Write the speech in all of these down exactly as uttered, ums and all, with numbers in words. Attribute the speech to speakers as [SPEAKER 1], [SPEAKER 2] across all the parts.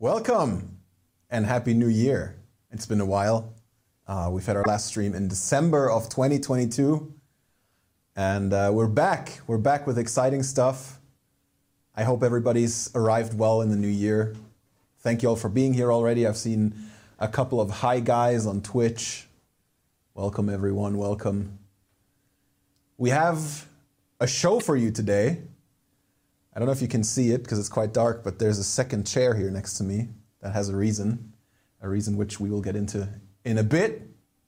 [SPEAKER 1] Welcome and Happy New Year. It's been a while. Uh, we've had our last stream in December of twenty twenty-two. And uh, we're back. We're back with exciting stuff. I hope everybody's arrived well in the new year. Thank you all for being here already. I've seen a couple of hi guys on Twitch. Welcome everyone, welcome. We have a show for you today. I don't know if you can see it because it's quite dark, but there's a second chair here next to me that has a reason, a reason which we will get into in a bit.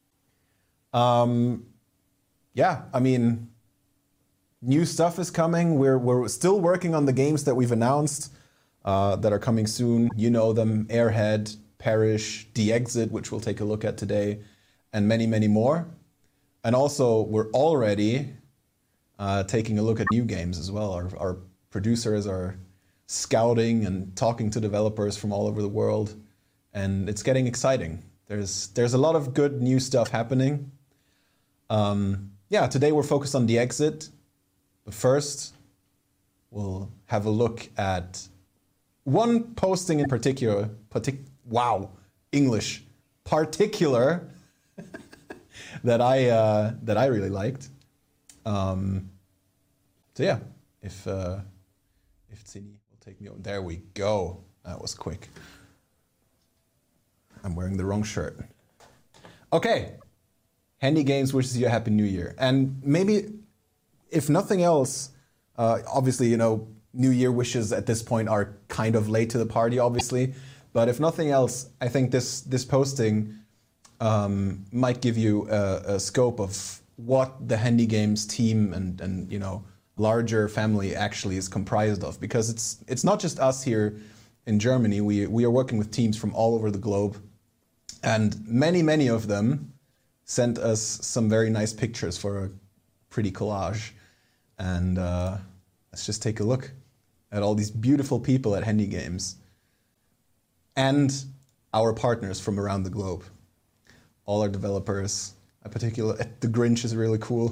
[SPEAKER 1] Um, yeah, I mean, new stuff is coming. We're we're still working on the games that we've announced uh, that are coming soon. You know them: Airhead, Perish, The Exit, which we'll take a look at today, and many, many more. And also, we're already uh, taking a look at new games as well. Our, our producers are scouting and talking to developers from all over the world, and it's getting exciting. There's there's a lot of good new stuff happening. Um, yeah, today we're focused on The Exit, but first we'll have a look at one posting in particular. Partic- wow, English, particular that I uh, that I really liked. Um, so yeah, if. Uh, If Zini will take me on. There we go. That was quick. I'm wearing the wrong shirt. Okay. Handy Games wishes you a happy new year. And maybe, if nothing else, uh, obviously, you know, New Year wishes at this point are kind of late to the party, obviously. But if nothing else, I think this this posting um, might give you a, a scope of what the Handy Games team and, and you know, larger family actually is comprised of, because it's it's not just us here in Germany. We we are working with teams from all over the globe, and many many of them sent us some very nice pictures for a pretty collage. And uh, let's just take a look at all these beautiful people at Handy Games and our partners from around the globe, all our developers. In particular, the Grinch is really cool.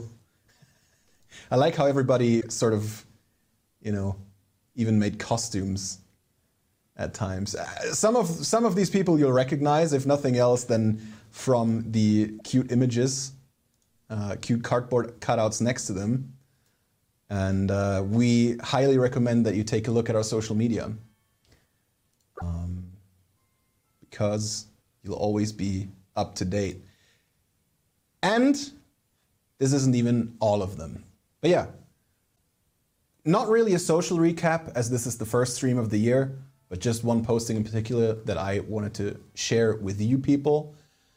[SPEAKER 1] I like how everybody sort of, you know, even made costumes at times. Some of some of these people you'll recognize, if nothing else, than from the cute images, uh, cute cardboard cutouts next to them. And uh, we highly recommend that you take a look at our social media, um, because you'll always be up to date. And this isn't even all of them. But yeah, not really a social recap, as this is the first stream of the year, but just one posting in particular that I wanted to share with you people.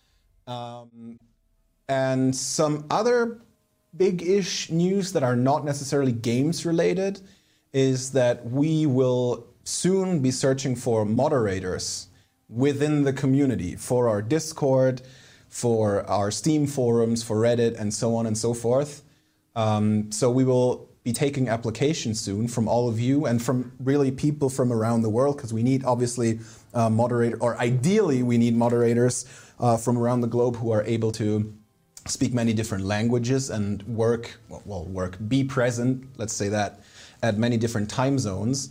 [SPEAKER 1] Um, and some other big-ish news that are not necessarily games related is that we will soon be searching for moderators within the community for our Discord, for our Steam forums, for Reddit, and so on and so forth. Um, so we will be taking applications soon from all of you and from really people from around the world, because we need obviously uh, moderator, or ideally we need moderators uh, from around the globe who are able to speak many different languages and work, well, work, be present, let's say that, at many different time zones.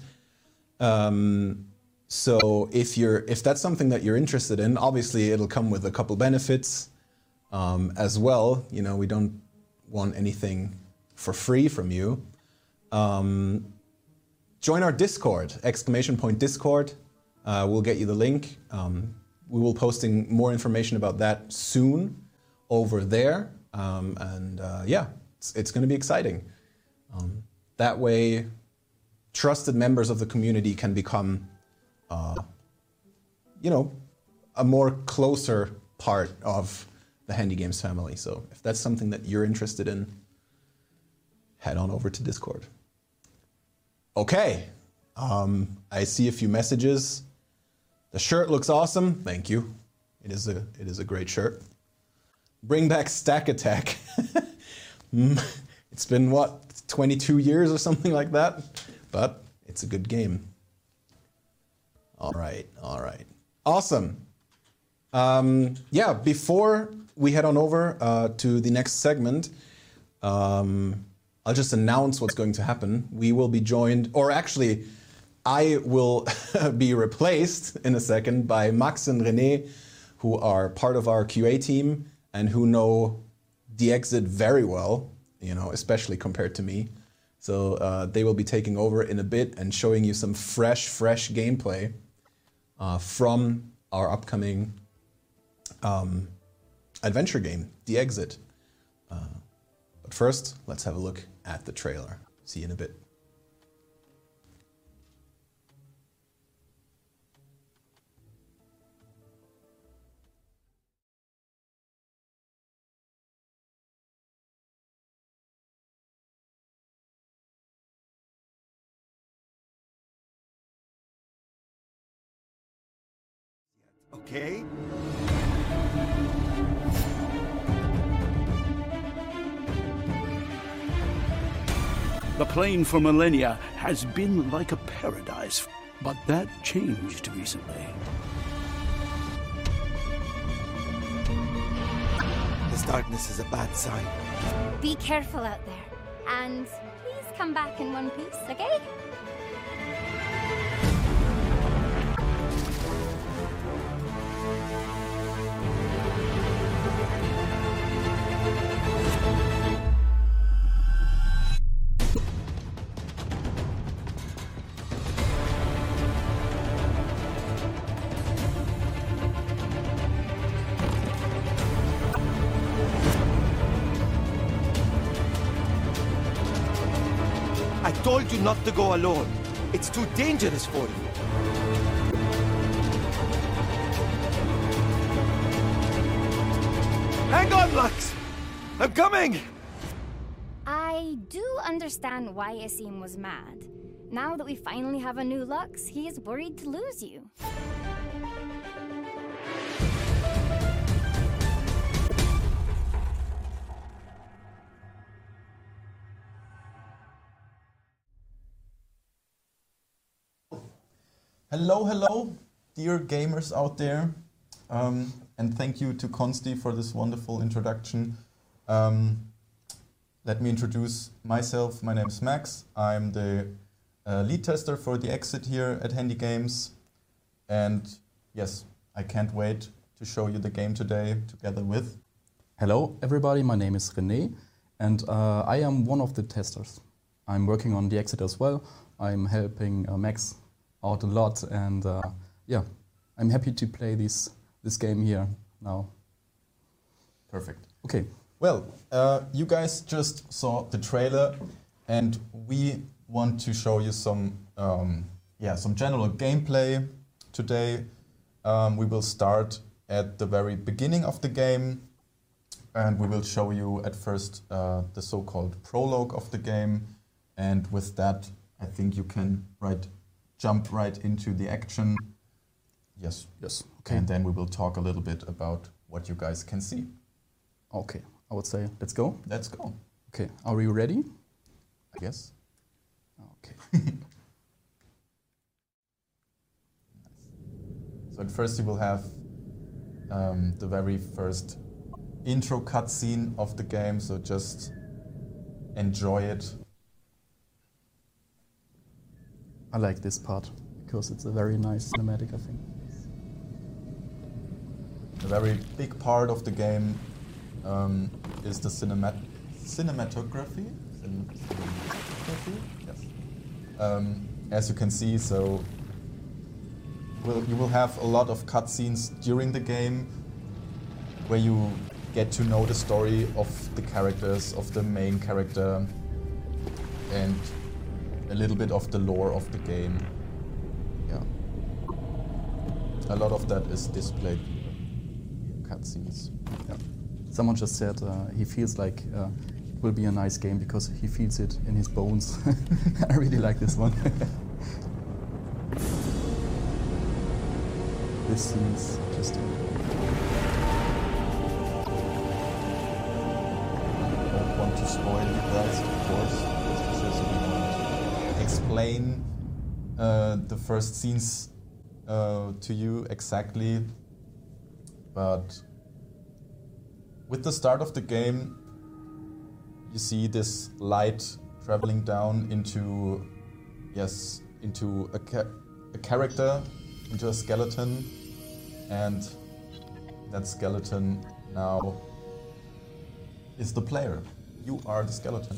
[SPEAKER 1] Um, so if you're, if that's something that you're interested in, obviously it'll come with a couple benefits um, as well. You know, we don't want anything for free from you. Um, join our Discord, exclamation point Discord. Uh, we'll get you the link. Um, we will posting more information about that soon over there. Um, and uh, yeah, it's, it's going to be exciting. Um, that way, trusted members of the community can become, uh, you know, a more closer part of the Handy Games family. So if that's something that you're interested in, head on over to Discord. Okay, um, I see a few messages. The shirt looks awesome. Thank you. It is a it is a great shirt. Bring back Stack Attack. It's been what, twenty-two years or something like that, but it's a good game. All right, all right, awesome. Um, yeah, before we head on over uh, to the next segment, um, I'll just announce what's going to happen. We will be joined, or actually, I will be replaced in a second by Max and René, who are part of our Q A team and who know the exit very well, you know, especially compared to me. So uh, they will be taking over in a bit and showing you some fresh, fresh gameplay uh, from our upcoming um, adventure game, The Exit. Uh, but first, let's have a look at the trailer. See you in a bit.
[SPEAKER 2] Okay?
[SPEAKER 3] The plane for millennia has been like a paradise, but that changed recently.
[SPEAKER 2] This darkness is a bad sign.
[SPEAKER 4] Be careful out there. And please come back in one piece, okay?
[SPEAKER 2] I told you not to go alone. It's too dangerous for you. Hang on, Lux! I'm coming!
[SPEAKER 4] I do understand why Asim was mad. Now that we finally have a new Lux, he is worried to lose you.
[SPEAKER 5] Hello, hello, dear gamers out there, um, and thank you to Consti for this wonderful introduction. Um, let me introduce myself. My name is Max. I'm the uh, lead tester for The Exit here at Handy Games, and yes, I can't wait to show you the game today together with...
[SPEAKER 6] Hello, everybody. My name is René, and uh, I am one of the testers. I'm working on The Exit as well. I'm helping uh, Max out a lot, and uh, yeah, I'm happy to play this this game here now.
[SPEAKER 5] Perfect.
[SPEAKER 6] Okay.
[SPEAKER 5] Well, uh, you guys just saw the trailer, and we want to show you some um, yeah some general gameplay today. Um, we will start at the very beginning of the game, and we will show you at first uh, the so-called prologue of the game, and with that, I think you can right. jump right into the action. Yes.
[SPEAKER 6] Yes. Okay.
[SPEAKER 5] And then we will talk a little bit about what you guys can see.
[SPEAKER 6] Okay. I would say let's go.
[SPEAKER 5] Let's go.
[SPEAKER 6] Okay. Are you ready?
[SPEAKER 5] I guess.
[SPEAKER 6] Okay.
[SPEAKER 5] So at first you will have um, the very first intro cutscene of the game. So just enjoy it.
[SPEAKER 6] I like this part because it's a very nice cinematic, I think.
[SPEAKER 5] A very big part of the game um, is the cinemat cinematography. Cin cinematography? Yes. Um, as you can see, so will, you will have a lot of cutscenes during the game where you get to know the story of the characters, of the main character, and a little bit of the lore of the game. Yeah. A lot of that is displayed in cutscenes.
[SPEAKER 6] Yeah. Someone just said uh, he feels like uh, it will be a nice game because he feels it in his bones. I really like this one. This seems just...
[SPEAKER 5] I don't want to spoil you guys, of course. Explain uh, the first scenes uh, to you exactly, but with the start of the game, you see this light traveling down into, yes, into a, ca- a character, into a skeleton, and that skeleton now is the player. You are the skeleton.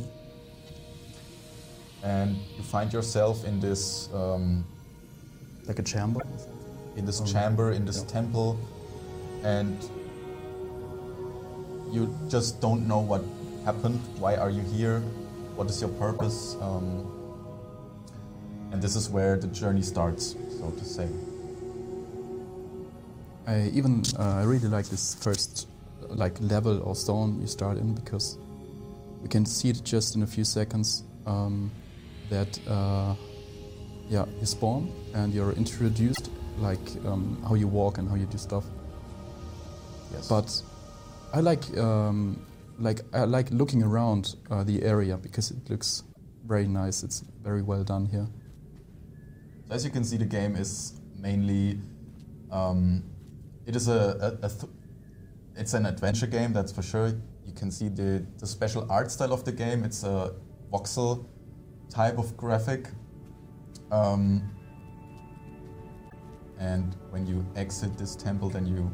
[SPEAKER 5] And you find yourself in this um,
[SPEAKER 6] Like a chamber?
[SPEAKER 5] in this
[SPEAKER 6] Oh,
[SPEAKER 5] chamber, in this
[SPEAKER 6] yeah.
[SPEAKER 5] temple, and you just don't know what happened. Why are you here? What is your purpose? Um, and this is where the journey starts, so to say.
[SPEAKER 6] I even uh, I really like this first uh, like level or zone you start in, because we can see it just in a few seconds um, that uh, yeah you spawn and you're introduced like um, how you walk and how you do stuff.
[SPEAKER 5] Yes.
[SPEAKER 6] But I like um, like I like looking around uh, the area because it looks very nice. It's very well done here.
[SPEAKER 5] As you can see, the game is mainly um, it is a, a, a th- it's an adventure game, that's for sure. You can see the, the special art style of the game. It's a voxel type of graphic. Um, and when you exit this temple, then you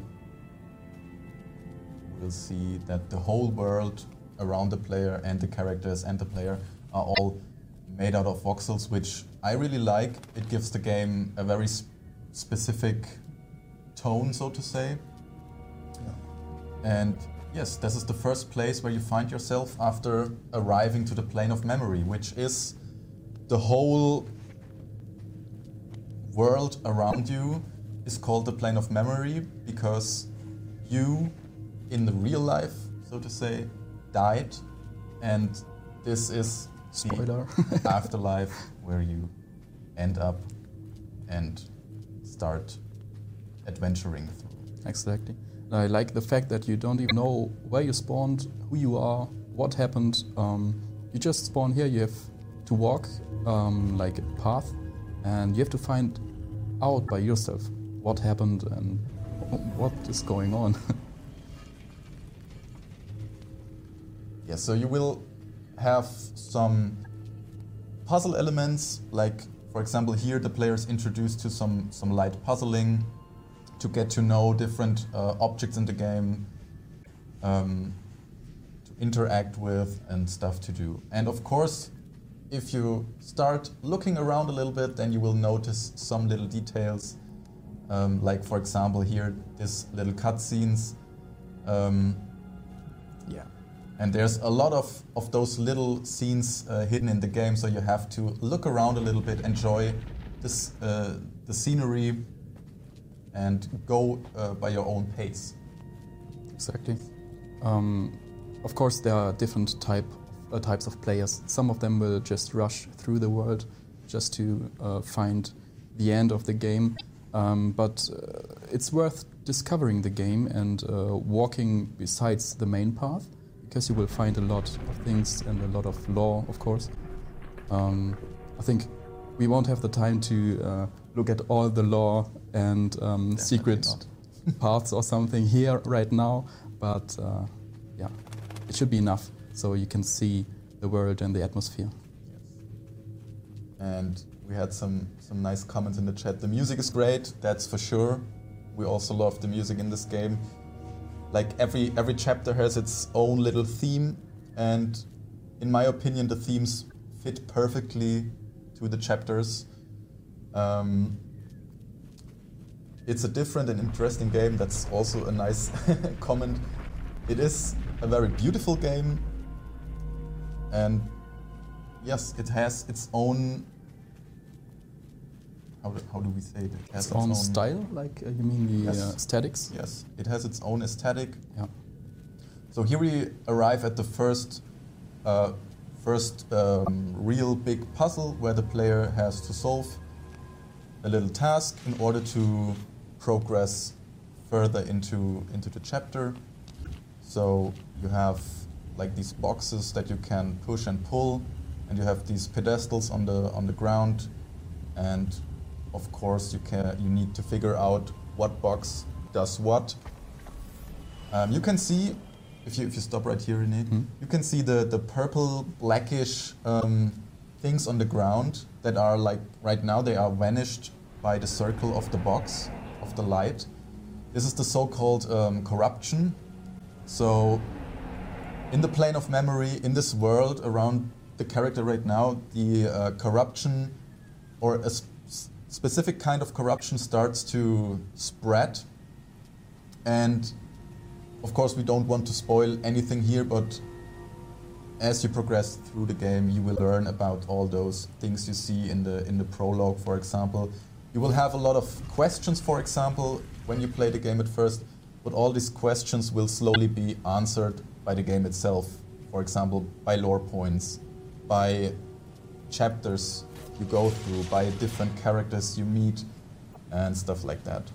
[SPEAKER 5] will see that the whole world around the player and the characters and the player are all made out of voxels, which I really like. It gives the game a very sp- specific tone, so to say. And yes, this is the first place where you find yourself after arriving to the plane of memory, which is the whole world around you is called the plane of memory because you, in the real life, so to say, died, and this is
[SPEAKER 6] Spoiler.
[SPEAKER 5] the afterlife where you end up and start adventuring through.
[SPEAKER 6] Exactly. I like the fact that you don't even know where you spawned, who you are, what happened. Um, you just spawn here, you have to walk um, like a path, and you have to find out by yourself what happened and what is going on.
[SPEAKER 5] Yeah, so you will have some puzzle elements, like for example here the player is introduced to some, some light puzzling to get to know different uh, objects in the game, um, to interact with and stuff to do. And of course, if you start looking around a little bit, then you will notice some little details, um, like for example here, this little cutscenes. Um, yeah. And there's a lot of, of those little scenes uh, hidden in the game, so you have to look around a little bit, enjoy this, uh, the scenery, and go uh, by your own pace.
[SPEAKER 6] Exactly. Um, of course, there are different type uh, types of players. Some of them will just rush through the world just to uh, find the end of the game. Um, but uh, it's worth discovering the game and uh, walking besides the main path, because you will find a lot of things and a lot of lore, of course. Um, I think we won't have the time to uh, look at all the lore and um, secret parts or something here right now, but uh, yeah, it should be enough so you can see the world and the atmosphere.
[SPEAKER 5] Yes. And we had some, some nice comments in the chat. The music is great, that's for sure. We also love the music in this game. Like every every chapter has its own little theme, and in my opinion the themes fit perfectly to the chapters. Um, it's a different and interesting game, that's also a nice comment. It is a very beautiful game, and yes, it has its own, how do, how do we say it? It has
[SPEAKER 6] Its own style, like uh, you mean the
[SPEAKER 5] Yes.
[SPEAKER 6] uh, aesthetics?
[SPEAKER 5] Yes, it has its own aesthetic.
[SPEAKER 6] Yeah.
[SPEAKER 5] So here we arrive at the first, uh, first um, real big puzzle where the player has to solve a little task in order to progress further into into the chapter. So you have like these boxes that you can push and pull, and you have these pedestals on the on the ground, and of course you can you need to figure out what box does what. Um, you can see, if you if you stop right here, René,
[SPEAKER 6] Hmm.
[SPEAKER 5] you can see the the purple blackish um, things on the ground that are like, right now they are vanished by the circle of the box, of the light. This is the so-called um, corruption. So in the plane of memory, in this world around the character right now, the uh, corruption or a sp- specific kind of corruption starts to spread. And of course we don't want to spoil anything here, but as you progress through the game, you will learn about all those things you see in the in the prologue, for example. You will have a lot of questions, for example, when you play the game at first, but all these questions will slowly be answered by the game itself. For example, by lore points, by chapters you go through, by different characters you meet, and stuff like that.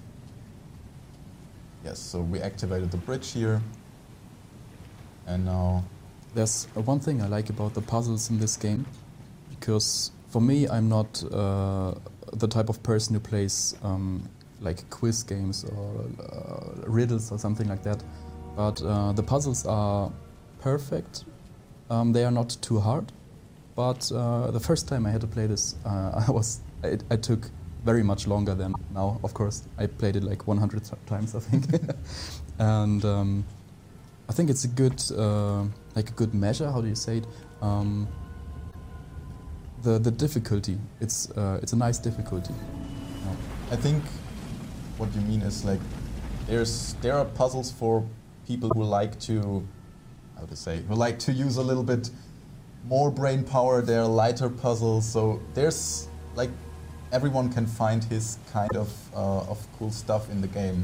[SPEAKER 5] Yes, so we activated the bridge here, and now...
[SPEAKER 6] There's uh, one thing I like about the puzzles in this game, because for me, I'm not uh, the type of person who plays um, like quiz games or uh, riddles or something like that. But uh, the puzzles are perfect. Um, they are not too hard. But uh, the first time I had to play this, uh, I was I, I took very much longer than now. Of course, I played it like one hundred times, I think, and. Um, I think it's a good, uh, like a good measure. How do you say it? Um, the the difficulty. It's uh, it's a nice difficulty.
[SPEAKER 5] I think what you mean is like there's there are puzzles for people who like to, how to say, who like to use a little bit more brain power. There are lighter puzzles. So there's like everyone can find his kind of uh, of cool stuff in the game.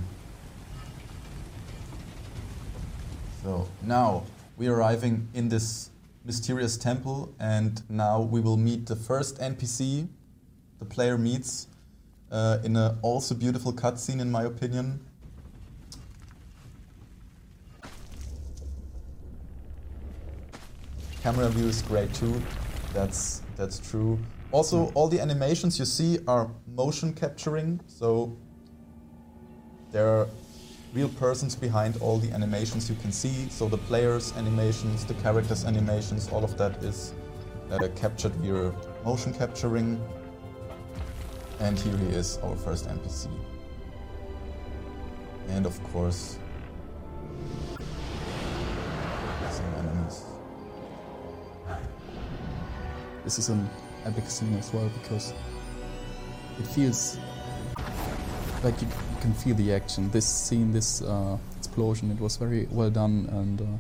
[SPEAKER 5] So now we're arriving in this mysterious temple, and now we will meet the first N P C the player meets uh, in a also beautiful cutscene, in my opinion. Camera view is great too. That's that's true. Also, all the animations you see are motion capturing, so there are real persons behind all the animations you can see. So the players' animations, the characters' animations, all of that is uh, captured via motion capturing. And here he is, our first N P C. And of course, some enemies.
[SPEAKER 6] This is an epic scene as well, because it feels like you, you can feel the action. This scene, this uh, explosion, it was very well done, and uh,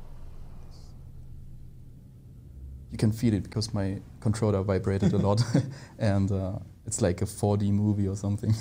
[SPEAKER 6] you can feel it because my controller vibrated a lot, and uh, it's like a four D movie or something.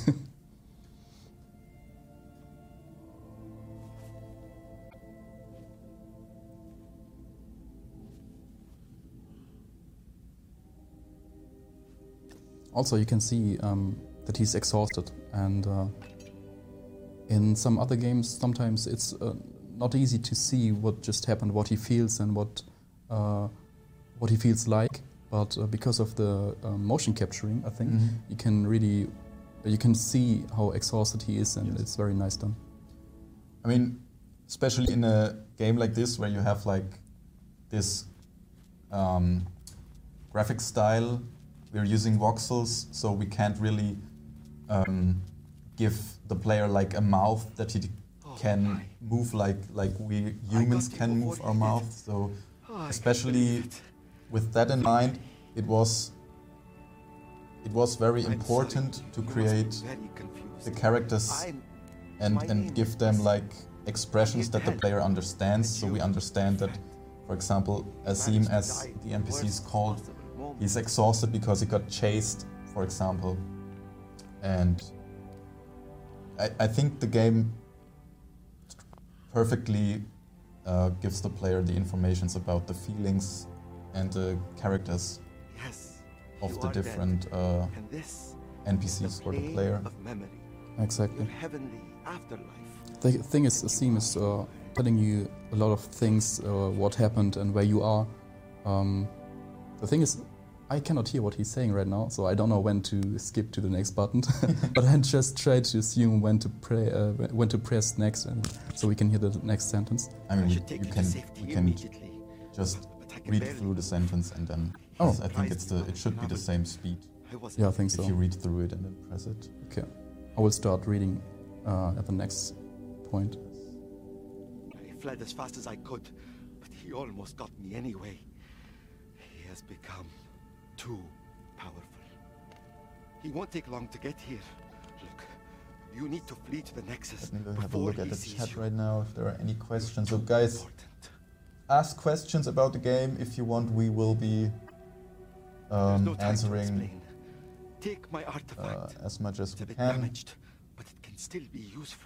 [SPEAKER 6] Also, you can see um, that he's exhausted, and uh, in some other games, sometimes it's uh, not easy to see what just happened, what he feels, and what uh, what he feels like. But uh, because of the uh, motion capturing, I think mm-hmm. you can really you can see how exhausted he is, and yes. It's very nice done.
[SPEAKER 5] I mean, especially in a game like this, where you have like this um, graphic style. We're using voxels, so we can't really um, give the player like a mouth that he can move like like we humans can move our mouth. So especially with that in mind, it was it was very important to create the characters and and give them like expressions that the player understands. So we understand that, for example, Asim, as the N P C is called, he's exhausted because he got chased, for example. And I, I think the game perfectly uh, gives the player the informations about the feelings and the characters yes, of the different uh, N P Cs for the player.
[SPEAKER 6] Exactly. The thing is, Asim is uh, telling you a lot of things, uh, what happened and where you are. Um, the thing is, I cannot hear what he's saying right now, so I don't know when to skip to the next button. But I just try to assume when to pray, uh, when to press next, and so we can hear the next sentence.
[SPEAKER 5] I mean, you can you can just read through the sentence and then
[SPEAKER 6] Oh.
[SPEAKER 5] I think it's the. It should be the same speed.
[SPEAKER 2] I wasn't
[SPEAKER 6] Yeah, I think
[SPEAKER 5] If
[SPEAKER 6] so.
[SPEAKER 5] you read through it and then press it.
[SPEAKER 6] Okay. I will start reading uh, at the next point.
[SPEAKER 2] I fled as fast as I could, but he almost got me anyway. He has become too powerful. He won't take long to get here. Look, you need to flee to the Nexus
[SPEAKER 5] Let me have a
[SPEAKER 2] before
[SPEAKER 5] look
[SPEAKER 2] he
[SPEAKER 5] at the
[SPEAKER 2] sees
[SPEAKER 5] chat
[SPEAKER 2] you.
[SPEAKER 5] right now if there are any questions. So guys,
[SPEAKER 2] Important.
[SPEAKER 5] ask questions about the game if you want. We will be
[SPEAKER 2] There's
[SPEAKER 5] um,
[SPEAKER 2] no time to
[SPEAKER 5] answering
[SPEAKER 2] explain. Take my artifact.
[SPEAKER 5] uh, as much as
[SPEAKER 2] It's
[SPEAKER 5] we
[SPEAKER 2] a bit
[SPEAKER 5] can.
[SPEAKER 2] damaged, but it can still be useful.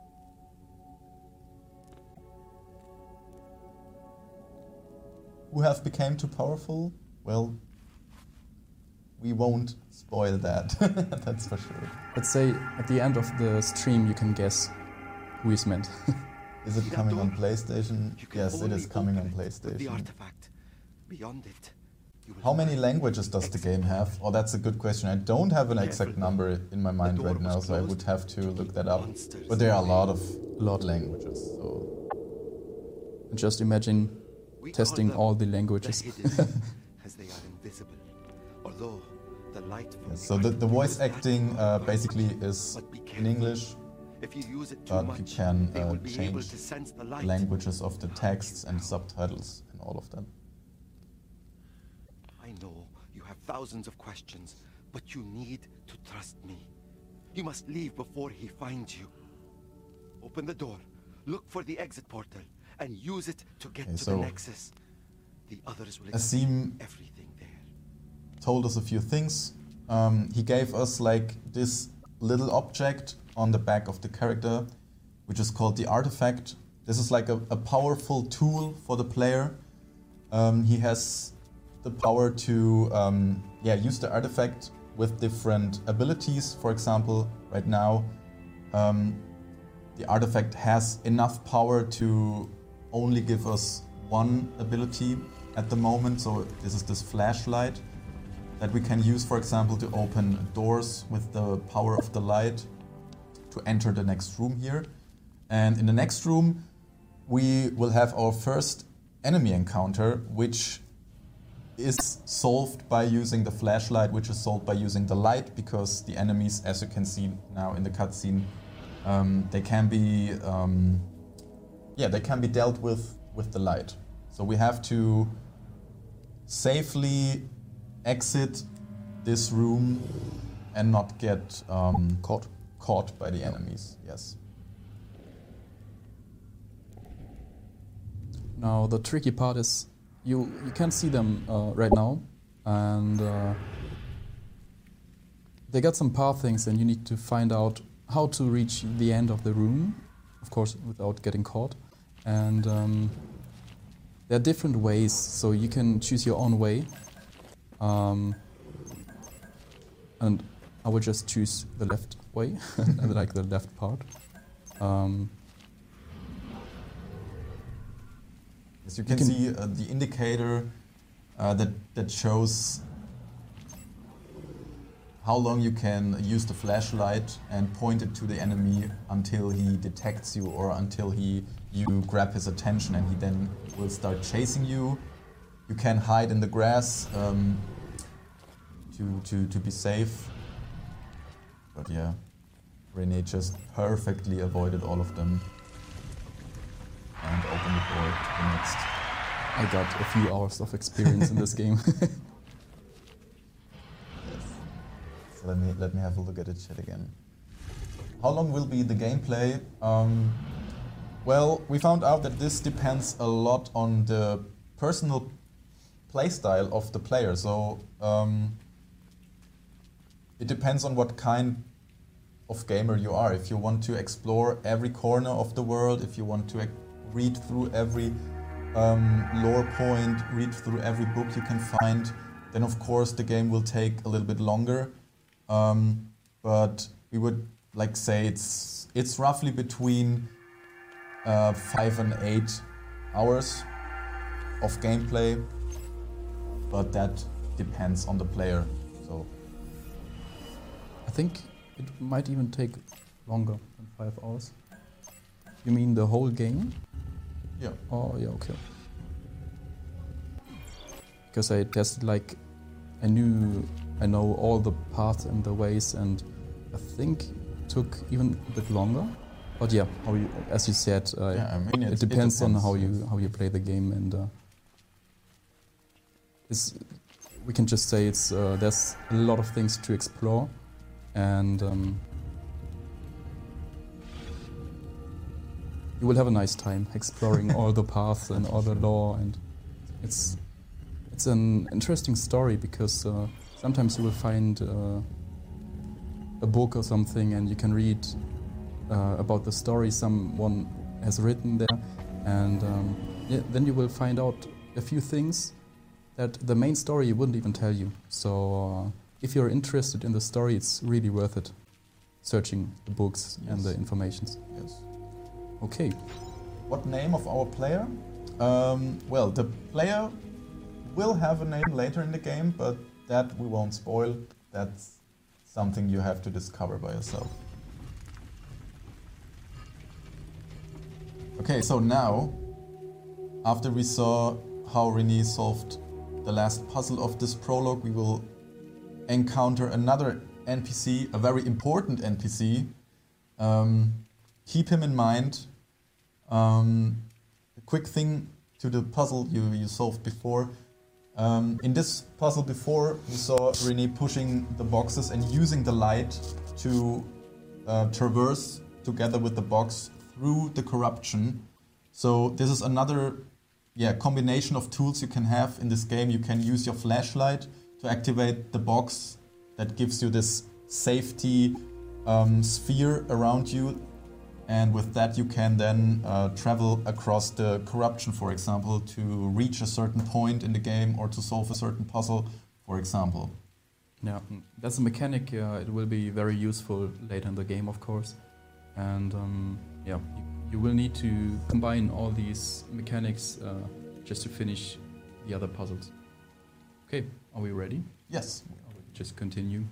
[SPEAKER 5] Who have become too powerful? Well, we won't spoil that. That's for sure.
[SPEAKER 6] Let's say at the end of the stream you can guess who is meant.
[SPEAKER 5] Is it
[SPEAKER 2] See that
[SPEAKER 5] coming on
[SPEAKER 2] door?
[SPEAKER 5] PlayStation?
[SPEAKER 2] You can
[SPEAKER 5] Yes, it
[SPEAKER 2] only
[SPEAKER 5] is coming on
[SPEAKER 2] open it with the
[SPEAKER 5] PlayStation.
[SPEAKER 2] artifact. Beyond it, you will
[SPEAKER 5] How many
[SPEAKER 2] find
[SPEAKER 5] languages does the game have? Oh, that's a good question. I don't have an exact number in my mind
[SPEAKER 2] door
[SPEAKER 5] right
[SPEAKER 2] was
[SPEAKER 5] now, so I
[SPEAKER 2] closed
[SPEAKER 5] would have to
[SPEAKER 2] to
[SPEAKER 5] look
[SPEAKER 2] keep
[SPEAKER 5] that up.
[SPEAKER 2] monsters
[SPEAKER 5] But there are a
[SPEAKER 2] away.
[SPEAKER 5] lot of
[SPEAKER 6] Lot.
[SPEAKER 5] languages. So
[SPEAKER 6] And just imagine
[SPEAKER 2] We call
[SPEAKER 6] testing
[SPEAKER 2] them
[SPEAKER 6] all the
[SPEAKER 2] the
[SPEAKER 6] languages.
[SPEAKER 2] hidden, as they are invisible. Although the light from
[SPEAKER 5] so the, the voice acting uh, basically is
[SPEAKER 2] But be
[SPEAKER 5] in
[SPEAKER 2] careful.
[SPEAKER 5] English,
[SPEAKER 2] If you use it too
[SPEAKER 5] but
[SPEAKER 2] much,
[SPEAKER 5] you can
[SPEAKER 2] they
[SPEAKER 5] uh,
[SPEAKER 2] will be able
[SPEAKER 5] change
[SPEAKER 2] to sense the
[SPEAKER 5] the
[SPEAKER 2] light.
[SPEAKER 5] languages of the text and subtitles and all of that.
[SPEAKER 2] I know you have thousands of questions, but you need to trust me. You must leave before he finds you. Open the door, look for the exit portal, and use it to get
[SPEAKER 5] Okay,
[SPEAKER 2] to
[SPEAKER 5] so
[SPEAKER 2] the Nexus. The others will
[SPEAKER 5] Asim
[SPEAKER 2] explain everything there.
[SPEAKER 5] told us a few things. Um, he gave us like this little object on the back of the character, which is called the artifact. This is like a, a powerful tool for the player. Um, he has the power to um, yeah, use the artifact with different abilities. For example, right now, um, the artifact has enough power to only give us one ability at the moment. So this is this flashlight that we can use, for example, to open doors with the power of the light to enter the next room here. And in the next room, we will have our first enemy encounter, which is solved by using the flashlight, which is solved by using the light, because the enemies, as you can see now in the cutscene, um, they can be, um, yeah, they can be dealt with with the light. So we have to safely exit this room and not get um, caught caught by the enemies. Yes.
[SPEAKER 6] Now the tricky part is you you can't see them uh, right now, and uh, they got some pathings, and you need to find out how to reach the end of the room, of course, without getting caught. And um, there are different ways, so you can choose your own way. Um, and I will just choose the left way, like the left part. Um,
[SPEAKER 5] As you can,
[SPEAKER 6] can-
[SPEAKER 5] see, uh, the indicator uh, that that shows how long you can use the flashlight and point it to the enemy until he detects you, or until he you grab his attention, and he then will start chasing you. You can hide in the grass um, to to to be safe. But yeah, Renee just perfectly avoided all of them and opened the door to the next.
[SPEAKER 6] I got a few hours of experience in this game.
[SPEAKER 5] So let me let me have a look at the chat again. How long will be the gameplay? Um, well, we found out that this depends a lot on the personal playstyle of the player. So um, it depends on what kind of gamer you are. If you want to explore every corner of the world, if you want to ec- read through every um, lore point, read through every book you can find, then of course the game will take a little bit longer. Um, but we would like say it's it's roughly between uh, five and eight hours of gameplay, but that depends on the player. So
[SPEAKER 6] I think it might even take longer than five hours. You mean the whole game?
[SPEAKER 5] yeah,
[SPEAKER 6] Oh, yeah, okay. because I tested like I knew I know all the paths and the ways, and I think it took even a bit longer. But yeah, how you, as you said, uh,
[SPEAKER 5] Yeah, I mean,
[SPEAKER 6] it,
[SPEAKER 5] it's-
[SPEAKER 6] depends
[SPEAKER 5] it depends,
[SPEAKER 6] on how you
[SPEAKER 5] yes.
[SPEAKER 6] how you play the game, and uh, it's, we can just say it's uh, there's a lot of things to explore, and um, you will have a nice time exploring all the paths and all the lore, and it's it's an interesting story because uh, sometimes you will find uh, a book or something and you can read uh, about the story someone has written there, and um, yeah, then you will find out a few things that the main story wouldn't even tell you. So uh, if you're interested in the story, it's really worth it searching the books and
[SPEAKER 5] Yes.
[SPEAKER 6] the informations.
[SPEAKER 5] Yes.
[SPEAKER 6] Okay.
[SPEAKER 5] What name of our player? Um, well, the player will have a name later in the game, but that we won't spoil. That's something you have to discover by yourself. Okay, so now, after we saw how René solved the last puzzle of this prologue, we will encounter another N P C, a very important N P C. Um, keep him in mind. Um, a quick thing to the puzzle you, you solved before. Um, in this puzzle before, we saw René pushing the boxes and using the light to uh, traverse together with the box through the corruption. So this is another yeah, combination of tools you can have in this game. You can use your flashlight to activate the box that gives you this safety um, sphere around you, and with that you can then uh, travel across the corruption, for example, to reach a certain point in the game or to solve a certain puzzle, for example.
[SPEAKER 6] Yeah, mm, that's a mechanic. Uh, it will be very useful later in the game, of course. And um, yeah, you, you will need to combine all these mechanics uh, just to finish the other puzzles. Okay, are we ready?
[SPEAKER 5] Yes.
[SPEAKER 6] Or we just continue.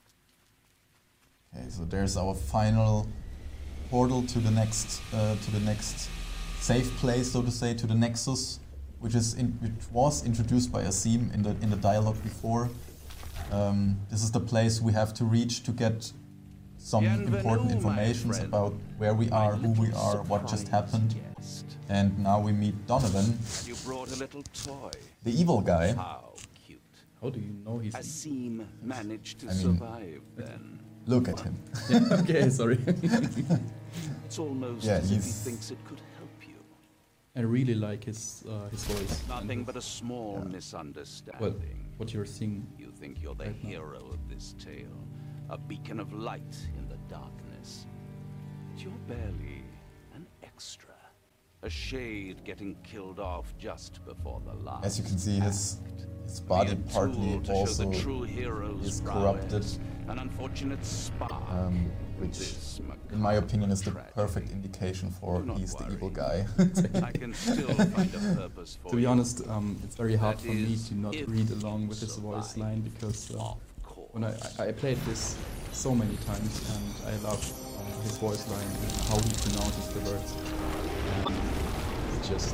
[SPEAKER 5] Okay, so there's our final portal to the next uh, to the next safe place, so to say, to the Nexus, which is in, which was introduced by Asim in the in the dialogue before. Um, this is the place we have to reach to get some important information about where we are, who we are, what just happened. And now we meet Donovan,
[SPEAKER 3] You brought a little toy.
[SPEAKER 5] the evil guy.
[SPEAKER 3] How cute.
[SPEAKER 6] How do you know he's...
[SPEAKER 3] Asim managed to
[SPEAKER 5] I mean-
[SPEAKER 3] survive then.
[SPEAKER 5] Look at him.
[SPEAKER 6] Okay, sorry.
[SPEAKER 3] It's almost
[SPEAKER 5] Yeah,
[SPEAKER 3] as if he
[SPEAKER 5] he's-
[SPEAKER 3] thinks it could help you.
[SPEAKER 6] I really like his uh, his voice.
[SPEAKER 3] Nothing
[SPEAKER 6] and
[SPEAKER 3] but a small
[SPEAKER 5] Yeah.
[SPEAKER 3] misunderstanding.
[SPEAKER 6] well, what you're seeing.
[SPEAKER 3] You think you're the
[SPEAKER 6] right now.
[SPEAKER 3] hero of this tale, a beacon of light in the darkness. But you're barely an extra. A shade getting killed off just before the last.
[SPEAKER 5] As you can see, his
[SPEAKER 3] act.
[SPEAKER 5] his body
[SPEAKER 3] Be a
[SPEAKER 5] partly
[SPEAKER 3] tool to show
[SPEAKER 5] also
[SPEAKER 3] the true hero's
[SPEAKER 5] is
[SPEAKER 3] prowess,
[SPEAKER 5] corrupted.
[SPEAKER 3] An unfortunate spark.
[SPEAKER 5] um,
[SPEAKER 3] in
[SPEAKER 5] which,
[SPEAKER 3] this
[SPEAKER 5] in my opinion, is the
[SPEAKER 3] tragedy.
[SPEAKER 5] perfect indication for
[SPEAKER 3] Do not
[SPEAKER 5] he's the
[SPEAKER 3] worry.
[SPEAKER 5] evil guy.
[SPEAKER 3] I can still find a purpose for
[SPEAKER 6] To be
[SPEAKER 3] you.
[SPEAKER 6] honest, um, it's very hard
[SPEAKER 3] That
[SPEAKER 6] for me
[SPEAKER 3] is,
[SPEAKER 6] to not
[SPEAKER 3] if
[SPEAKER 6] read
[SPEAKER 3] you
[SPEAKER 6] along with his voice
[SPEAKER 3] survive.
[SPEAKER 6] line because uh,
[SPEAKER 3] Of course.
[SPEAKER 6] when I, I I played this so many times and I love uh, his voice line and how he pronounces the words. Um, it's just.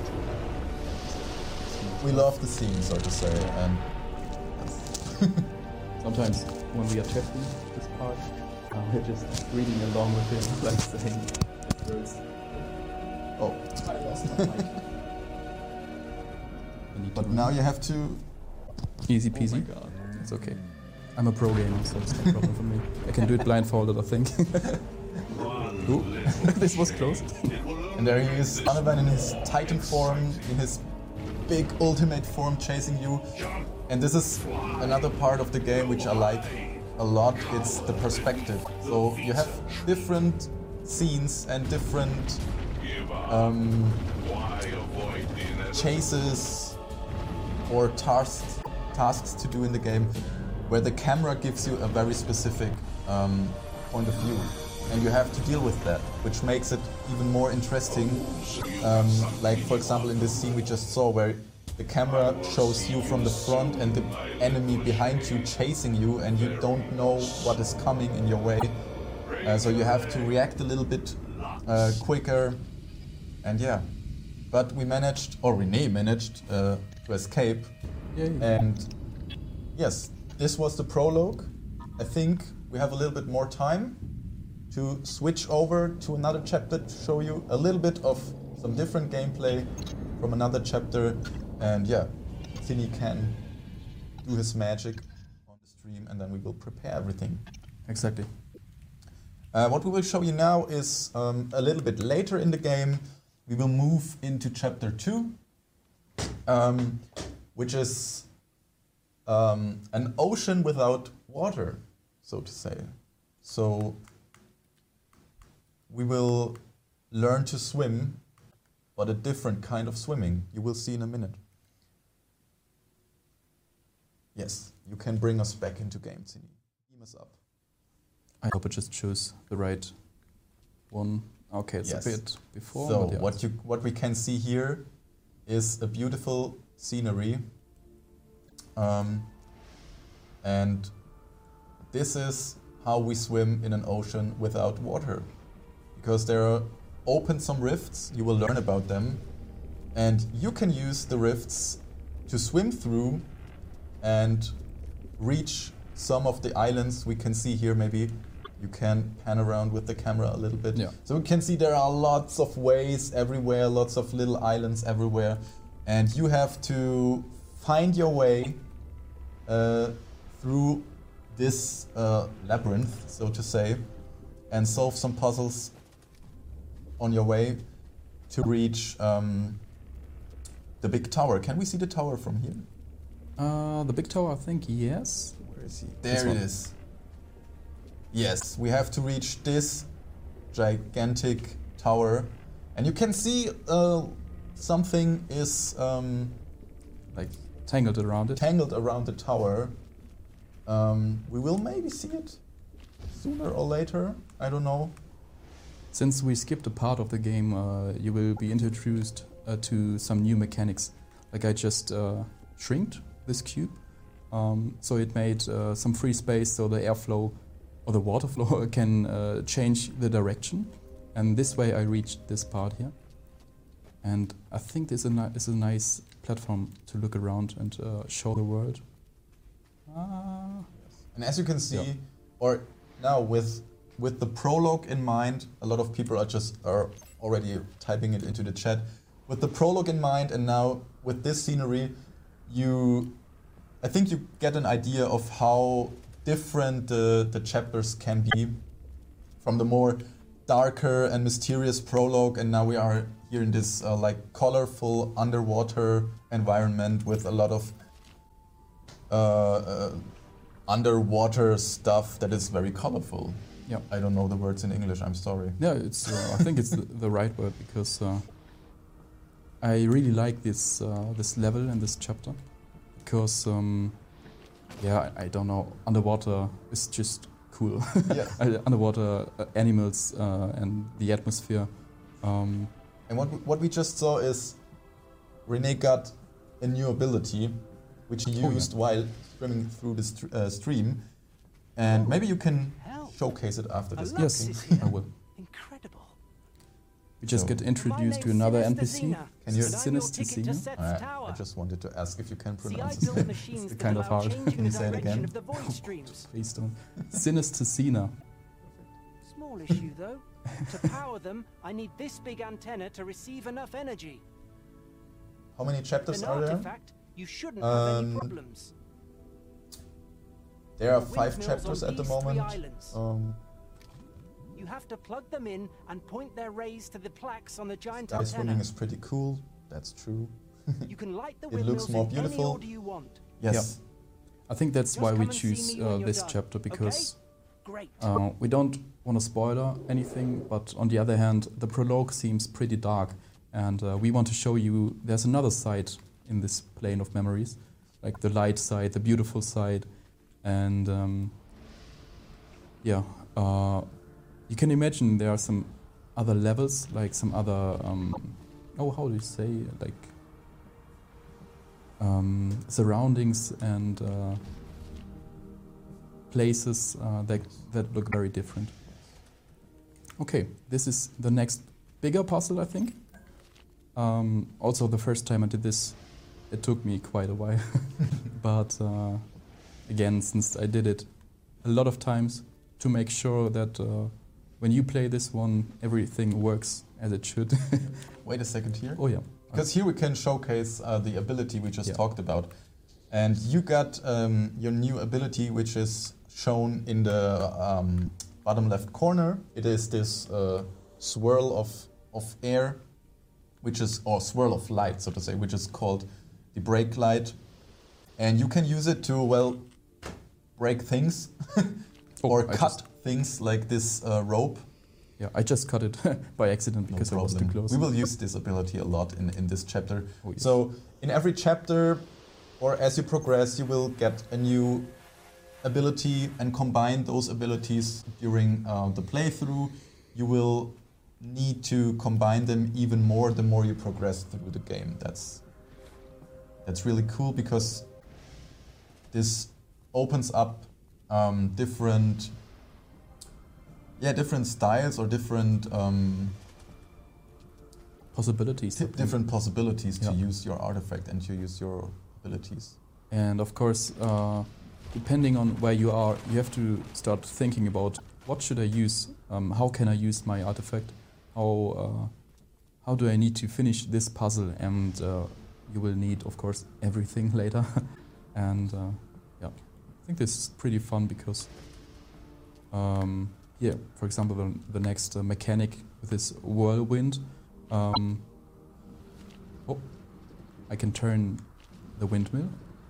[SPEAKER 5] We love the scene, so to say, and
[SPEAKER 6] Sometimes when we are testing this part, uh, we're just reading along with him, like saying words.
[SPEAKER 5] oh,
[SPEAKER 6] I lost my mic. I need to
[SPEAKER 5] but now you have to.
[SPEAKER 6] Easy peasy.
[SPEAKER 5] Oh my God.
[SPEAKER 6] It's okay. I'm a pro gamer, so it's no problem for me. I can do it blindfolded, I think. Ooh, this was close.
[SPEAKER 5] And there he is, Donovan in his Titan form, in his big ultimate form, chasing you. And this is another part of the game which I like a lot. It's the perspective. So you have different scenes and different um, chases or tasks tasks to do in the game, where the camera gives you a very specific um, point of view, and you have to deal with that, which makes it even more interesting. Um, like for example in this scene we just saw, where the camera shows you from the front and the enemy behind you chasing you, and you don't know what is coming in your way. Uh, so you have to react a little bit uh, quicker, and yeah. But we managed, or René managed, uh, to escape
[SPEAKER 6] Yay.
[SPEAKER 5] And yes, this was the prologue. I think we have a little bit more time to switch over to another chapter to show you a little bit of some different gameplay from another chapter. And yeah, Finny can do his magic on the stream, and then we will prepare everything.
[SPEAKER 6] Exactly.
[SPEAKER 5] Uh, what we will show you now is um, a little bit later in the game. We will move into chapter two, um, which is um, an ocean without water, so to say. So we will learn to swim, but a different kind of swimming. You will see in a minute. Yes, you can bring us back into game, Cini. Beam us up.
[SPEAKER 6] I hope I just choose the right one. Okay, it's
[SPEAKER 5] Yes.
[SPEAKER 6] a bit before.
[SPEAKER 5] So
[SPEAKER 6] but yeah,
[SPEAKER 5] what you what we can see here is a beautiful scenery, um, and this is how we swim in an ocean without water, because there are open some rifts. You will learn about them, and you can use the rifts to swim through and reach some of the islands we can see here. Maybe you can pan around with the camera a little bit.
[SPEAKER 6] Yeah.
[SPEAKER 5] So we can see there are lots of ways everywhere, lots of little islands everywhere, and you have to find your way uh, through this uh, labyrinth, so to say, and solve some puzzles on your way to reach um, the big tower. Can we see the tower from here?
[SPEAKER 6] Uh, the big tower, I think, yes.
[SPEAKER 5] Where is he?
[SPEAKER 6] This
[SPEAKER 5] There it
[SPEAKER 6] one.
[SPEAKER 5] is. Yes, we have to reach this gigantic tower, and you can see uh, something is um,
[SPEAKER 6] Like tangled around it.
[SPEAKER 5] tangled around the tower. Um, we will maybe see it sooner or later. I don't know.
[SPEAKER 6] Since we skipped a part of the game, uh, you will be introduced uh, to some new mechanics. Like I just uh, shrinked this cube, um, so it made uh, some free space so the airflow or the water flow can uh, change the direction. And this way I reached this part here. And I think this is a, ni- is a nice platform to look around and uh, show the world. Ah.
[SPEAKER 5] And as you can see,
[SPEAKER 6] Yeah.
[SPEAKER 5] or now with with the prologue in mind, a lot of people are just are already typing it into the chat. With the prologue in mind, and now with this scenery, you, I think you get an idea of how different the the chapters can be, from the more darker and mysterious prologue, and now we are here in this uh, like colorful underwater environment with a lot of uh, uh, underwater stuff that is very colorful.
[SPEAKER 6] Yeah.
[SPEAKER 5] I don't know the words in English. I'm sorry.
[SPEAKER 6] Yeah, it's. Uh, I think it's the, the right word because uh, I really like this uh, this level and this chapter because um, yeah, I, I don't know, underwater is just cool.
[SPEAKER 5] Yeah.
[SPEAKER 6] Uh, underwater uh, animals uh, and the atmosphere. Um,
[SPEAKER 5] And what we, what we just saw is René got a new ability, which he
[SPEAKER 6] Oh, yeah.
[SPEAKER 5] used while swimming through the st- uh, stream, and maybe you can
[SPEAKER 7] Hell.
[SPEAKER 5] showcase it after this.
[SPEAKER 7] I love
[SPEAKER 6] yes,
[SPEAKER 7] this here.
[SPEAKER 6] I will.
[SPEAKER 7] Incredible.
[SPEAKER 6] We just
[SPEAKER 5] So-
[SPEAKER 6] get introduced to
[SPEAKER 7] My name's
[SPEAKER 6] another
[SPEAKER 7] Sinistra
[SPEAKER 6] N P C.
[SPEAKER 7] Zena,
[SPEAKER 5] Can you-
[SPEAKER 7] and I'm your ticket to
[SPEAKER 6] Sinistra
[SPEAKER 7] Seth's
[SPEAKER 5] I,
[SPEAKER 7] tower.
[SPEAKER 5] I just wanted to ask if you can
[SPEAKER 7] See, I
[SPEAKER 5] pronounce his
[SPEAKER 7] built
[SPEAKER 5] name.
[SPEAKER 7] machines
[SPEAKER 6] It's
[SPEAKER 7] that
[SPEAKER 6] kind of
[SPEAKER 7] allow
[SPEAKER 6] hard.
[SPEAKER 7] changing
[SPEAKER 5] Can you
[SPEAKER 7] the
[SPEAKER 5] say it
[SPEAKER 7] direction
[SPEAKER 5] again?
[SPEAKER 7] of the void streams.
[SPEAKER 6] Please don't. Sinistra.
[SPEAKER 7] Small issue though. To power them, I need this big antenna to receive enough energy.
[SPEAKER 5] How many chapters
[SPEAKER 7] An
[SPEAKER 5] are there?
[SPEAKER 7] artifact, you shouldn't have any
[SPEAKER 5] Um,
[SPEAKER 7] problems.
[SPEAKER 5] There are
[SPEAKER 7] The
[SPEAKER 5] five
[SPEAKER 7] windmills
[SPEAKER 5] chapters
[SPEAKER 7] on
[SPEAKER 5] at the
[SPEAKER 7] these three
[SPEAKER 5] moment.
[SPEAKER 7] islands.
[SPEAKER 5] Um,
[SPEAKER 7] You have to plug them in and point their rays to the plaques on the giant
[SPEAKER 5] Sky swimming
[SPEAKER 7] antenna.
[SPEAKER 5] is pretty cool. That's true.
[SPEAKER 7] You can light the
[SPEAKER 5] It
[SPEAKER 7] windmills
[SPEAKER 5] looks more
[SPEAKER 7] in any
[SPEAKER 5] beautiful.
[SPEAKER 7] order you want.
[SPEAKER 5] Yes.
[SPEAKER 6] I think that's
[SPEAKER 7] Just
[SPEAKER 6] why we
[SPEAKER 7] come and see
[SPEAKER 6] choose
[SPEAKER 7] me when
[SPEAKER 6] uh,
[SPEAKER 7] you're
[SPEAKER 6] this
[SPEAKER 7] done,
[SPEAKER 6] chapter because
[SPEAKER 7] Great.
[SPEAKER 6] uh, we don't want to spoiler anything, but on the other hand, the prologue seems pretty dark, and uh, we want to show you there's another side in this plane of memories, like the light side, the beautiful side, and um, yeah, uh, you can imagine there are some other levels, like some other um, oh, how do you say, like um, surroundings and. Uh, places uh, that, that look very different. Okay, this is the next bigger puzzle, I think. Um, also, the first time I did this it took me quite a while. But uh, again, since I did it a lot of times to make sure that uh, when you play this one, everything works as it should.
[SPEAKER 5] Wait a second here.
[SPEAKER 6] Oh yeah.
[SPEAKER 5] Because here we can showcase uh, the ability we just
[SPEAKER 6] Yeah.
[SPEAKER 5] talked about. And you got um, your new ability, which is shown in the um, bottom left corner. It is this uh, swirl of, of air, which is, or swirl of light, so to say, which is called the break light. And you can use it to, well, break things
[SPEAKER 6] Oh,
[SPEAKER 5] or
[SPEAKER 6] I
[SPEAKER 5] cut
[SPEAKER 6] just-
[SPEAKER 5] things like this uh, rope.
[SPEAKER 6] Yeah, I just cut it by accident because
[SPEAKER 5] No
[SPEAKER 6] I was too
[SPEAKER 5] problem.
[SPEAKER 6] close.
[SPEAKER 5] We will use this ability a lot in, in this chapter.
[SPEAKER 6] Oh, yes.
[SPEAKER 5] So in every chapter, or as you progress, you will get a new ability and combine those abilities during uh, the playthrough. You will need to combine them even more the more you progress through the game. That's that's really cool because this opens up um, different yeah different styles or different um,
[SPEAKER 6] Possibilities.
[SPEAKER 5] T- different possibilities to
[SPEAKER 6] Yeah.
[SPEAKER 5] use your artifact and to use your abilities.
[SPEAKER 6] And of course, uh, depending on where you are, you have to start thinking about what should I use? Um, how can I use my artifact? How uh, how do I need to finish this puzzle? And uh, you will need, of course, everything later. And uh, yeah, I think this is pretty fun because, um, yeah, for example, the, the next uh, mechanic with this whirlwind. Um, oh, I can turn the windmill.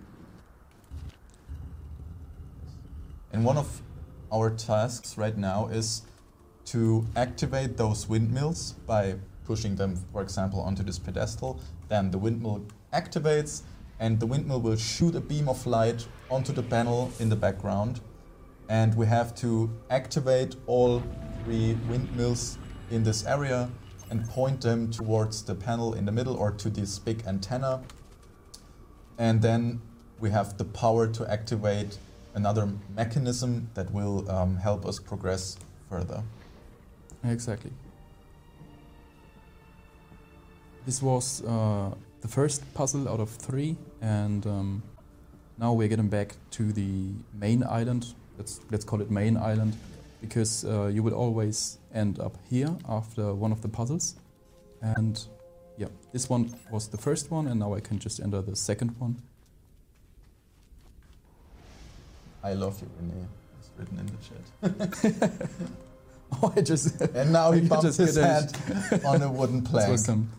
[SPEAKER 5] And one of our tasks right now is to activate those windmills by pushing them, for example, onto this pedestal. Then the windmill activates and the windmill will shoot a beam of light onto the panel in the background. And we have to activate all three windmills in this area and point them towards the panel in the middle or to this big antenna. And then we have the power to activate another mechanism that will um, help us progress further.
[SPEAKER 6] Exactly. This was uh, the first puzzle out of three, and um, now we're getting back to the main island. Let's let's call it main island, because uh, you will always end up here after one of the puzzles. And yeah, this one was the first one, and now I can just enter the second one.
[SPEAKER 5] I love you, René. It's written in the chat.
[SPEAKER 6] Oh, I just
[SPEAKER 5] And now he
[SPEAKER 6] I
[SPEAKER 5] bumped
[SPEAKER 6] just
[SPEAKER 5] his
[SPEAKER 6] get
[SPEAKER 5] head
[SPEAKER 6] it.
[SPEAKER 5] on a wooden
[SPEAKER 6] That
[SPEAKER 5] plank.
[SPEAKER 6] was some.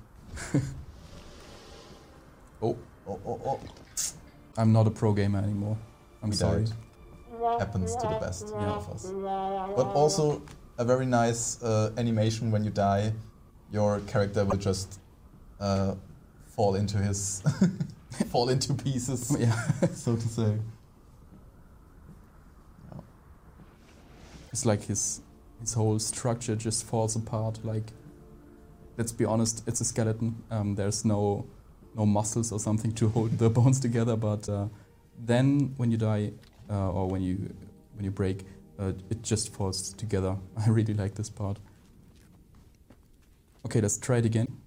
[SPEAKER 6] Oh,
[SPEAKER 5] Oh, oh, oh.
[SPEAKER 6] I'm not a pro gamer anymore. I'm
[SPEAKER 5] We
[SPEAKER 6] sorry.
[SPEAKER 5] died. Happens to the best
[SPEAKER 6] Yeah.
[SPEAKER 5] of us. But also a very nice uh, animation when you die. Your character will just uh, fall into his fall into pieces,
[SPEAKER 6] Yeah.
[SPEAKER 5] so to say.
[SPEAKER 6] It's like his his whole structure just falls apart. Like, let's be honest, it's a skeleton. Um, there's no no muscles or something to hold the bones together. But uh, then when you die uh, or when you when you break, uh, it just falls together. I really like this part. Okay, let's try it again.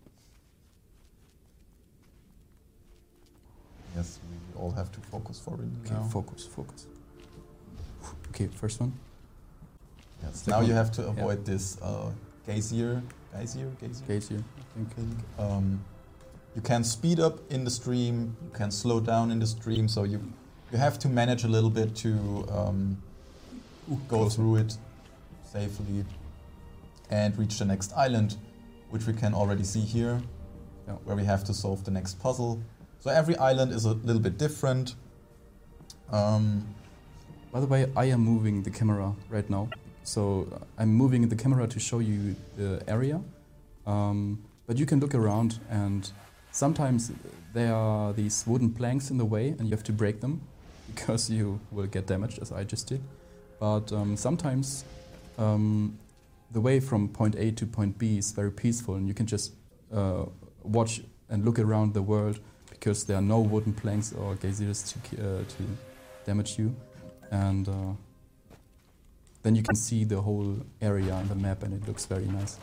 [SPEAKER 5] Yes, we all have to focus for it
[SPEAKER 6] Okay,
[SPEAKER 5] now.
[SPEAKER 6] focus, focus. Okay, first one.
[SPEAKER 5] Yes.
[SPEAKER 6] Second
[SPEAKER 5] Now you
[SPEAKER 6] one.
[SPEAKER 5] have to
[SPEAKER 6] Yeah.
[SPEAKER 5] avoid this uh, geyser, geyser, geyser.
[SPEAKER 6] Gaze here, I think.
[SPEAKER 5] Um, you can speed up in the stream. You can slow down in the stream. So you you have to manage a little bit to um, go
[SPEAKER 6] close.
[SPEAKER 5] through it safely and reach the next island, which we can already see here,
[SPEAKER 6] Yeah.
[SPEAKER 5] where we have to solve the next puzzle. So every island is a little bit different. Um,
[SPEAKER 6] By the way, I am moving the camera right now. So uh, I'm moving the camera to show you the area. Um, but you can look around, and sometimes there are these wooden planks in the way and you have to break them because you will get damaged, as I just did. But um, sometimes um, the way from point A to point B is very peaceful, and you can just uh, watch and look around the world because there are no wooden planks or geysers to, uh, to damage you. And uh, then you can see the whole area on the map, and it looks very nice.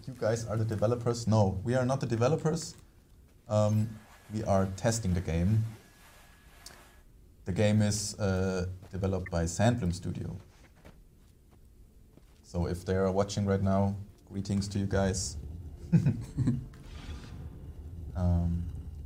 [SPEAKER 5] you guys are the developers. No, we are not the developers. Um, we are testing the game. The game is uh, developed by Sandbloom Studio. So if they are watching right now, greetings to you guys. um,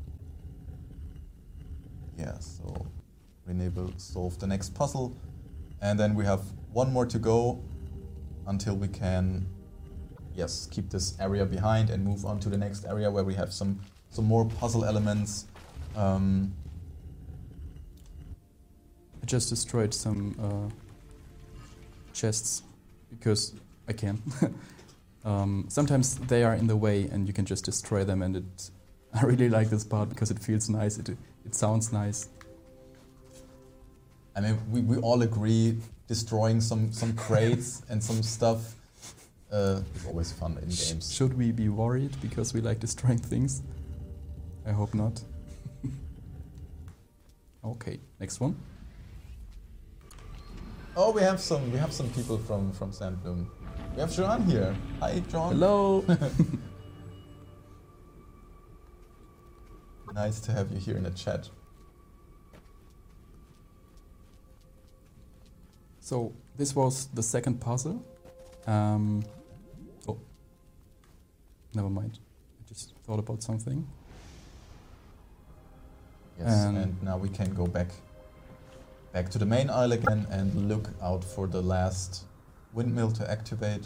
[SPEAKER 5] yeah, so René will solve the next puzzle. And then we have one more to go until we can, yes, keep this area behind and move on to the next area where we have some, some more puzzle elements. Um,
[SPEAKER 6] I just destroyed some uh, chests because I can. um, sometimes they are in the way and you can just destroy them, and it, I really like this part because it feels nice, it, it sounds nice.
[SPEAKER 5] I mean, we, we all agree destroying some, some crates and some stuff uh, is always fun in games.
[SPEAKER 6] Should we be worried because we like destroying things? I hope not. Okay, next one.
[SPEAKER 5] Oh, we have some we have some people from from Sandbloom. We have John here. Hi, John.
[SPEAKER 6] Hello.
[SPEAKER 5] Nice to have you here in the chat.
[SPEAKER 6] So this was the second puzzle. Um, oh, never mind. I just thought about something.
[SPEAKER 5] Yes,
[SPEAKER 6] and,
[SPEAKER 5] and now we can go back back to the main isle again and look out for the last windmill to activate.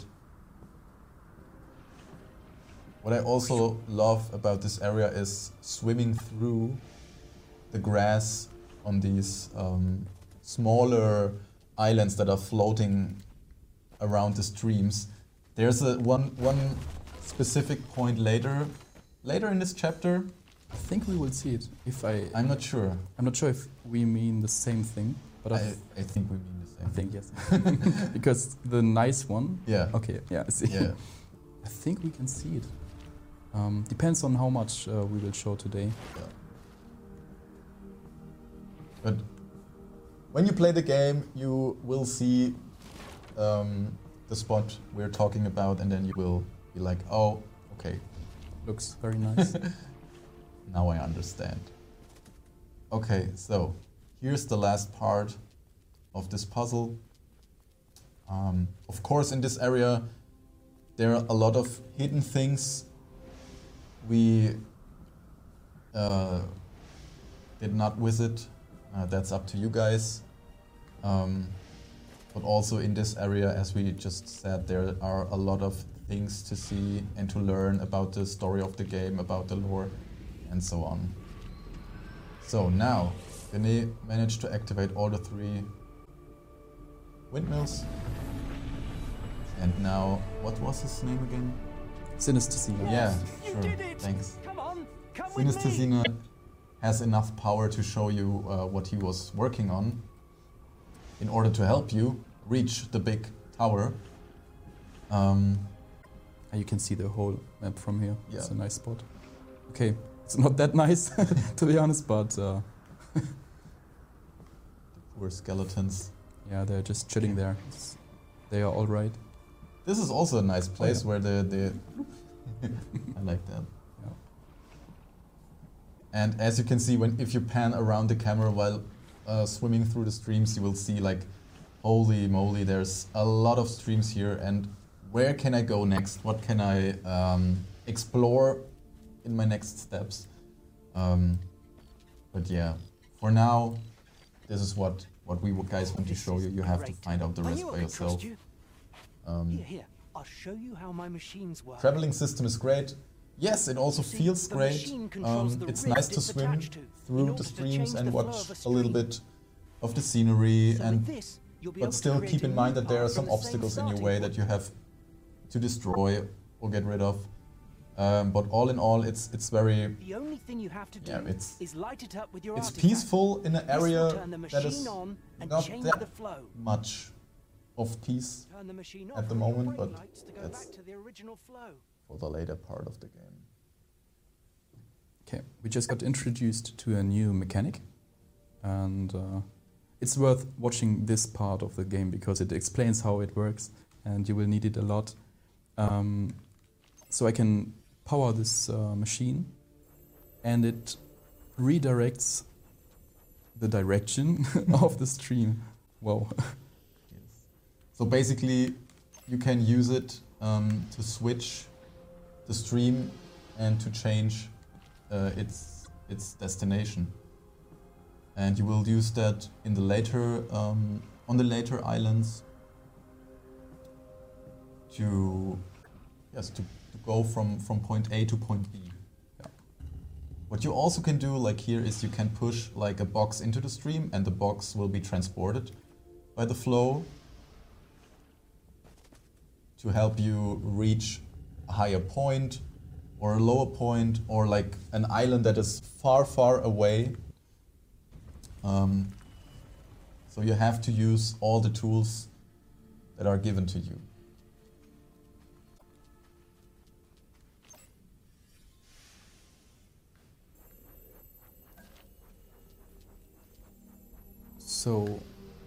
[SPEAKER 5] What I also love about this area is swimming through the grass on these um, smaller islands that are floating around the streams. There's a one one specific point later later in this chapter.
[SPEAKER 6] I think we will see it. If I,
[SPEAKER 5] I'm not sure.
[SPEAKER 6] I'm not sure if we mean the same thing, but I,
[SPEAKER 5] I, I think we mean the same.
[SPEAKER 6] I think yes, because the nice one.
[SPEAKER 5] Yeah.
[SPEAKER 6] Okay. Yeah. I see.
[SPEAKER 5] Yeah.
[SPEAKER 6] I think we can see it. Um, depends on how much uh, we will show today.
[SPEAKER 5] Yeah. But when you play the game, you will see um, the spot we're talking about, and then you will be like, "Oh, okay,
[SPEAKER 6] looks very nice."
[SPEAKER 5] Now I understand. Okay, so here's the last part of this puzzle. Um, of course, in this area, there are a lot of hidden things we uh, did not visit. Uh, that's up to you guys. Um, but also in this area, as we just said, there are a lot of things to see and to learn about the story of the game, about the lore, and so on. So now, René managed to activate all the three windmills. And now, what was his name again?
[SPEAKER 6] Synesthesina.
[SPEAKER 5] Yeah,
[SPEAKER 7] You
[SPEAKER 5] sure.
[SPEAKER 7] did it!
[SPEAKER 5] Thanks.
[SPEAKER 7] Come on, come with me!
[SPEAKER 5] Synesthesina has enough power to show you uh, what he was working on in order to help you reach the big tower. Um,
[SPEAKER 6] You can see the whole map from here.
[SPEAKER 5] Yeah.
[SPEAKER 6] It's a nice spot. Okay, it's not that nice, to be honest, but uh,
[SPEAKER 5] the poor skeletons.
[SPEAKER 6] yeah, they're just chilling there. It's, they are all right.
[SPEAKER 5] This is also a nice place
[SPEAKER 6] yeah.
[SPEAKER 5] where the, the I like that.
[SPEAKER 6] Yeah.
[SPEAKER 5] And as you can see, when if you pan around the camera while uh, swimming through the streams, you will see like, holy moly, there's a lot of streams here. And where can I go next? What can I um, explore in my next steps? Um, but yeah, for now, this is what what we guys want to show you. You have to find out the
[SPEAKER 7] I
[SPEAKER 5] rest
[SPEAKER 7] knew I
[SPEAKER 5] by
[SPEAKER 7] could trust
[SPEAKER 5] yourself.
[SPEAKER 7] you.
[SPEAKER 5] Um,
[SPEAKER 7] Here, here. I'll show you how my machines work.
[SPEAKER 5] Traveling system is great. Yes, it also
[SPEAKER 7] You see,
[SPEAKER 5] feels
[SPEAKER 7] the
[SPEAKER 5] great.
[SPEAKER 7] machine controls
[SPEAKER 5] Um,
[SPEAKER 7] the
[SPEAKER 5] it's
[SPEAKER 7] rig
[SPEAKER 5] nice to
[SPEAKER 7] it's
[SPEAKER 5] swim
[SPEAKER 7] attached to, in
[SPEAKER 5] through
[SPEAKER 7] order
[SPEAKER 5] the
[SPEAKER 7] to
[SPEAKER 5] streams
[SPEAKER 7] change
[SPEAKER 5] and
[SPEAKER 7] the flow
[SPEAKER 5] watch
[SPEAKER 7] of
[SPEAKER 5] a little
[SPEAKER 7] stream.
[SPEAKER 5] bit of the scenery,
[SPEAKER 7] So
[SPEAKER 5] and
[SPEAKER 7] with this, you'll be able
[SPEAKER 5] but
[SPEAKER 7] to
[SPEAKER 5] still
[SPEAKER 7] create
[SPEAKER 5] keep
[SPEAKER 7] a
[SPEAKER 5] in
[SPEAKER 7] new
[SPEAKER 5] mind that there are
[SPEAKER 7] path
[SPEAKER 5] some
[SPEAKER 7] from the same
[SPEAKER 5] obstacles in your
[SPEAKER 7] starting
[SPEAKER 5] way
[SPEAKER 7] point.
[SPEAKER 5] that you have to destroy or get rid of. Um, but all in all, it's it's very
[SPEAKER 7] The only thing you have to do
[SPEAKER 5] Yeah, it's-
[SPEAKER 7] is light it up with your
[SPEAKER 5] it's
[SPEAKER 7] artifact.
[SPEAKER 5] peaceful in an
[SPEAKER 7] This will
[SPEAKER 5] area
[SPEAKER 7] turn the
[SPEAKER 5] that is
[SPEAKER 7] machine on and
[SPEAKER 5] not
[SPEAKER 7] change
[SPEAKER 5] that
[SPEAKER 7] the flow.
[SPEAKER 5] much of peace
[SPEAKER 7] Turn the machine
[SPEAKER 5] at
[SPEAKER 7] off
[SPEAKER 5] the
[SPEAKER 7] and your
[SPEAKER 5] moment,
[SPEAKER 7] brain
[SPEAKER 5] but
[SPEAKER 7] lights to go
[SPEAKER 5] that's
[SPEAKER 7] back to the original flow.
[SPEAKER 5] for the later part of the game.
[SPEAKER 6] Okay, we just got introduced to a new mechanic, and uh, it's worth watching this part of the game because it explains how it works, and you will need it a lot. Um, so I can power this uh, machine, and it redirects the direction of the stream. Wow.
[SPEAKER 5] Yes. So basically, you can use it um, to switch the stream and to change uh, its its destination. And you will use that in the later um, on the later islands to yes to, to go from, from point A to point B. Yeah. What you also can do, like here, is you can push like a box into the stream, and the box will be transported by the flow to help you reach a higher point or a lower point, or like an island that is far, far away. Um, so you have to use all the tools that are given to you.
[SPEAKER 6] So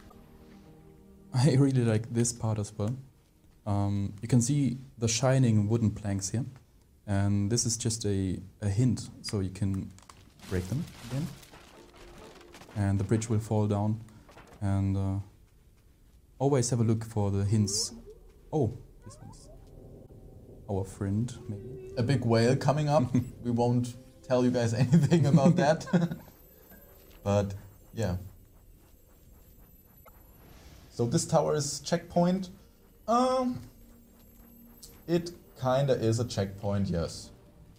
[SPEAKER 6] I really like this part as well. Um, you can see the shining wooden planks here, and this is just a, a hint, so you can break them again, and the bridge will fall down. And uh, always have a look for the hints. Oh, this one's our friend, maybe.
[SPEAKER 5] A big whale coming up. We won't tell you guys anything about that. But yeah. So this tower is checkpoint. Um, it kinda is a checkpoint, yes.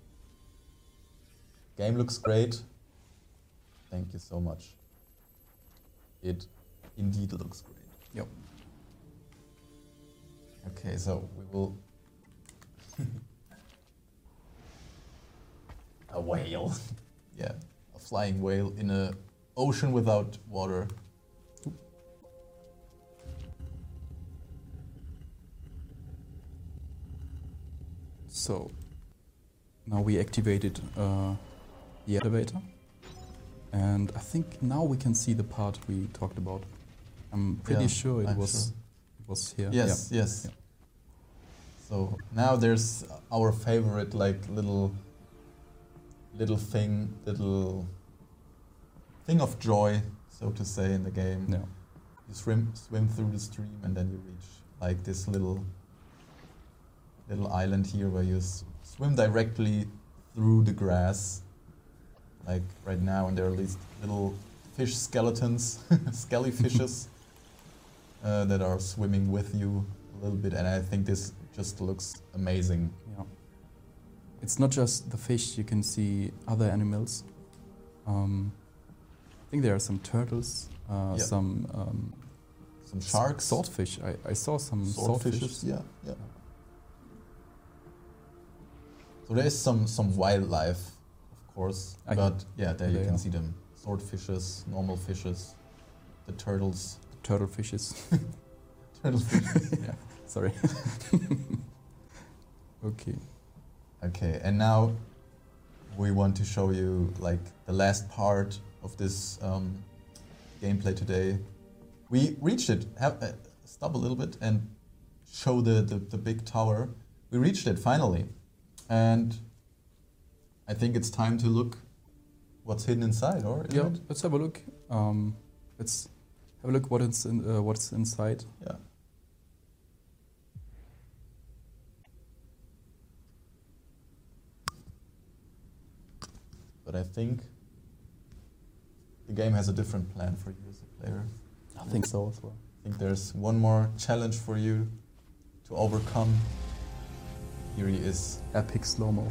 [SPEAKER 5] Game looks great. Thank you so much. It indeed looks great.
[SPEAKER 6] Yep.
[SPEAKER 5] Okay, so we will... a whale. Yeah, a flying whale in a ocean without water.
[SPEAKER 6] So now we activated uh, the elevator, and I think now we can see the part we talked about. I'm pretty
[SPEAKER 5] Yeah,
[SPEAKER 6] sure it
[SPEAKER 5] I'm
[SPEAKER 6] was
[SPEAKER 5] sure.
[SPEAKER 6] it was here.
[SPEAKER 5] Yes,
[SPEAKER 6] Yeah.
[SPEAKER 5] yes.
[SPEAKER 6] Yeah.
[SPEAKER 5] So now there's our favorite, like little, little thing, little thing of joy, so to say, in the game.
[SPEAKER 6] Yeah.
[SPEAKER 5] You swim, swim through the stream, and then you reach like this little, little island here where you s- swim directly through the grass, like right now, and there are these little fish skeletons, skelly fishes, uh, that are swimming with you a little bit, and I think this just looks amazing.
[SPEAKER 6] Yeah. It's not just the fish, you can see other animals. Um, I think there are some turtles, uh,
[SPEAKER 5] Yeah.
[SPEAKER 6] some um,
[SPEAKER 5] Some sharks,
[SPEAKER 6] swordfish. I, I saw some swordfish.
[SPEAKER 5] swordfishes, yeah, yeah. So there is some some wildlife, of course,
[SPEAKER 6] I-
[SPEAKER 5] but yeah, there you
[SPEAKER 6] there
[SPEAKER 5] can
[SPEAKER 6] are.
[SPEAKER 5] see them: swordfishes, normal fishes, the turtles,
[SPEAKER 6] Turtle fishes.
[SPEAKER 5] turtle fishes.
[SPEAKER 6] Yeah, sorry. Okay.
[SPEAKER 5] Okay, and now we want to show you like the last part of this um, gameplay today. We reached it. Have, uh, stop a little bit and show the, the, the big tower. We reached it finally, and I think it's time to look what's hidden inside, or isn't
[SPEAKER 6] Yeah,
[SPEAKER 5] it?
[SPEAKER 6] let's have a look. Um, let's have a look what it's in, uh, what's inside.
[SPEAKER 5] Yeah. But I think the game has a different plan for you as a player.
[SPEAKER 6] I think so as well.
[SPEAKER 5] I think there's one more challenge for you to overcome. Here he is.
[SPEAKER 6] Epic slow-mo.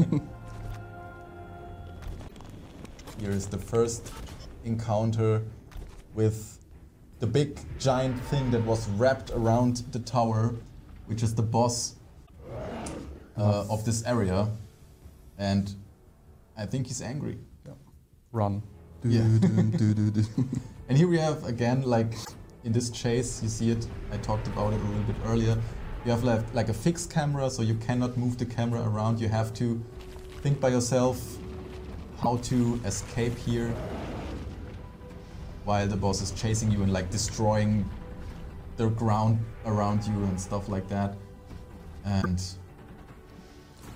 [SPEAKER 5] Here is the first encounter with the big giant thing that was wrapped around the tower, which is the boss uh, of this area. And I think he's angry.
[SPEAKER 6] Run.
[SPEAKER 5] Yeah.
[SPEAKER 6] Do, do, do.
[SPEAKER 5] And here we have again, like in this chase, you see it, I talked about it a little bit earlier. You have like, like a fixed camera, so you cannot move the camera around. You have to think by yourself how to escape here while the boss is chasing you and like destroying the ground around you and stuff like that. And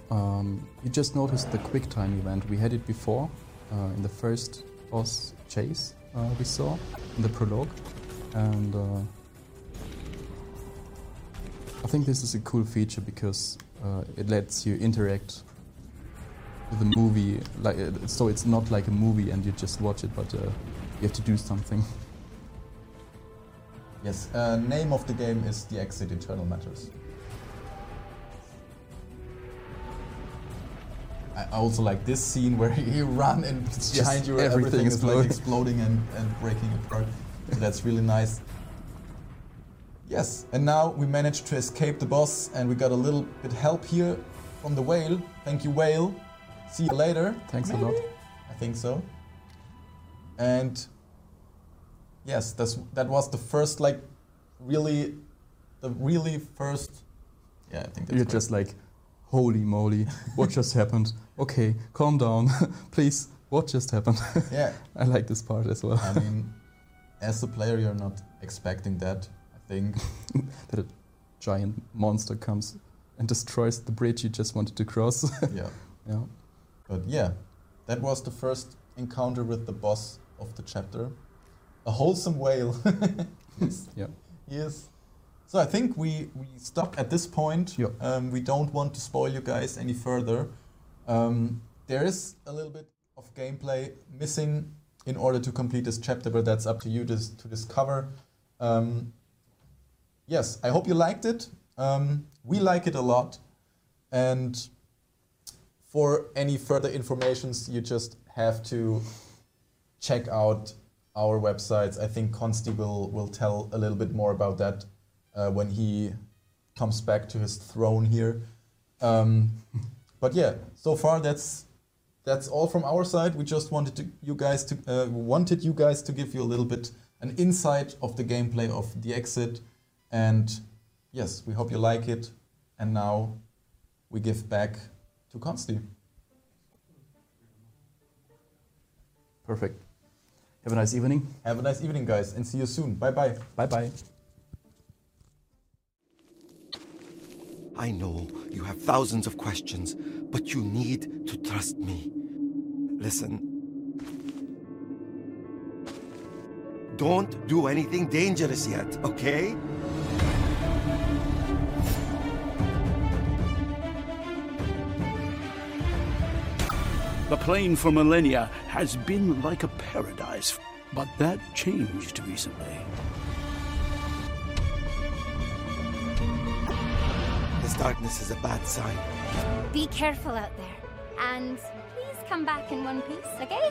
[SPEAKER 6] Um, you just noticed the quick time event. We had it before uh, in the first boss chase uh, we saw in the prologue, and uh, I think this is a cool feature because uh, it lets you interact with the movie. Like, uh, so it's not like a movie and you just watch it, but uh, you have to do something.
[SPEAKER 5] Yes, uh, name of the game is The Exit Eternal Matters. I also like this scene where you run and behind you everything, everything is like exploding and, and breaking apart. So that's really nice. Yes, and now we managed to escape the boss and we got a little bit help here from the whale. Thank you, whale. See you later.
[SPEAKER 6] Thanks
[SPEAKER 5] Maybe?
[SPEAKER 6] a lot.
[SPEAKER 5] I think so. And yes, that's, that was the first, like, really, the really first, yeah, I think that's
[SPEAKER 6] You're
[SPEAKER 5] right.
[SPEAKER 6] just like, holy moly, what just happened? Okay, calm down, please, what just happened?
[SPEAKER 5] Yeah.
[SPEAKER 6] I like this part as well.
[SPEAKER 5] I mean, as a player, you're not expecting that, I think.
[SPEAKER 6] That a giant monster comes and destroys the bridge you just wanted to cross.
[SPEAKER 5] Yeah.
[SPEAKER 6] Yeah.
[SPEAKER 5] But yeah, that was the first encounter with the boss of the chapter. A wholesome whale. Yes.
[SPEAKER 6] Yeah.
[SPEAKER 5] Yes. So I think we, we stop at this point.
[SPEAKER 6] Yeah.
[SPEAKER 5] Um, we don't want to spoil you guys any further. Um, there is a little bit of gameplay missing in order to complete this chapter, but that's up to you to, to discover. Um, yes, I hope you liked it. Um, we like it a lot. And for any further informations, you just have to check out our websites. I think Consti will, will tell a little bit more about that uh, when he comes back to his throne here. Um, but yeah, so far that's that's all from our side. We just wanted to you guys to uh, wanted you guys to give you a little bit an insight of the gameplay of The Exit, and yes, we hope you like it. And now we give back to Consti.
[SPEAKER 6] Perfect. Have a nice evening.
[SPEAKER 5] Have a nice evening, guys, and see you soon. Bye bye.
[SPEAKER 6] Bye bye.
[SPEAKER 2] I know you have thousands of questions, but you need to trust me. Listen. Don't do anything dangerous yet, okay?
[SPEAKER 8] The plane for millennia has been like a paradise, but that changed recently.
[SPEAKER 2] This darkness is a bad sign.
[SPEAKER 4] Be careful out there. And please come back in one piece, okay?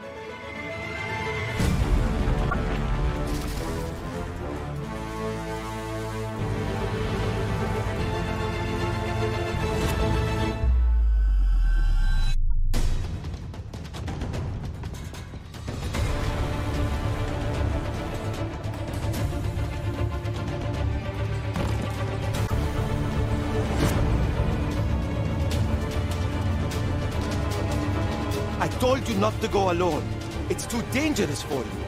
[SPEAKER 2] I told you not to go alone. It's too dangerous for you.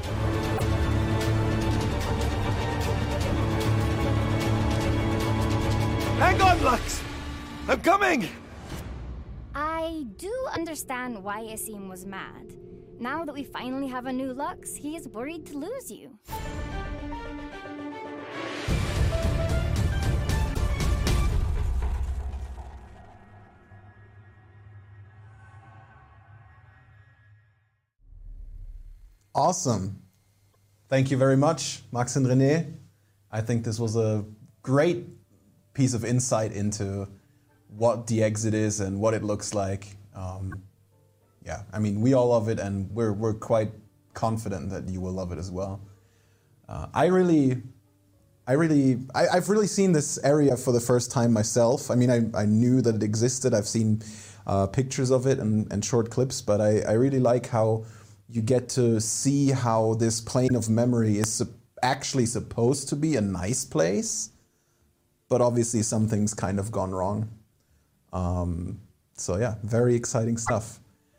[SPEAKER 2] Hang on, Lux! I'm coming!
[SPEAKER 4] I do understand why Asim was mad. Now that we finally have a new Lux, he is worried to lose you.
[SPEAKER 1] Awesome. Thank you very much, Max and René. I think this was a great piece of insight into what The Exit is and what it looks like. Um, yeah, I mean, we all love it, and we're, we're quite confident that you will love it as well. Uh, I really, I really, I, I've really seen this area for the first time myself. I mean, I, I knew that it existed. I've seen uh, pictures of it and, and short clips, but I, I really like how you get to see how this plane of memory is su- actually supposed to be a nice place, but obviously something's kind of gone wrong. Um, so yeah, very exciting stuff.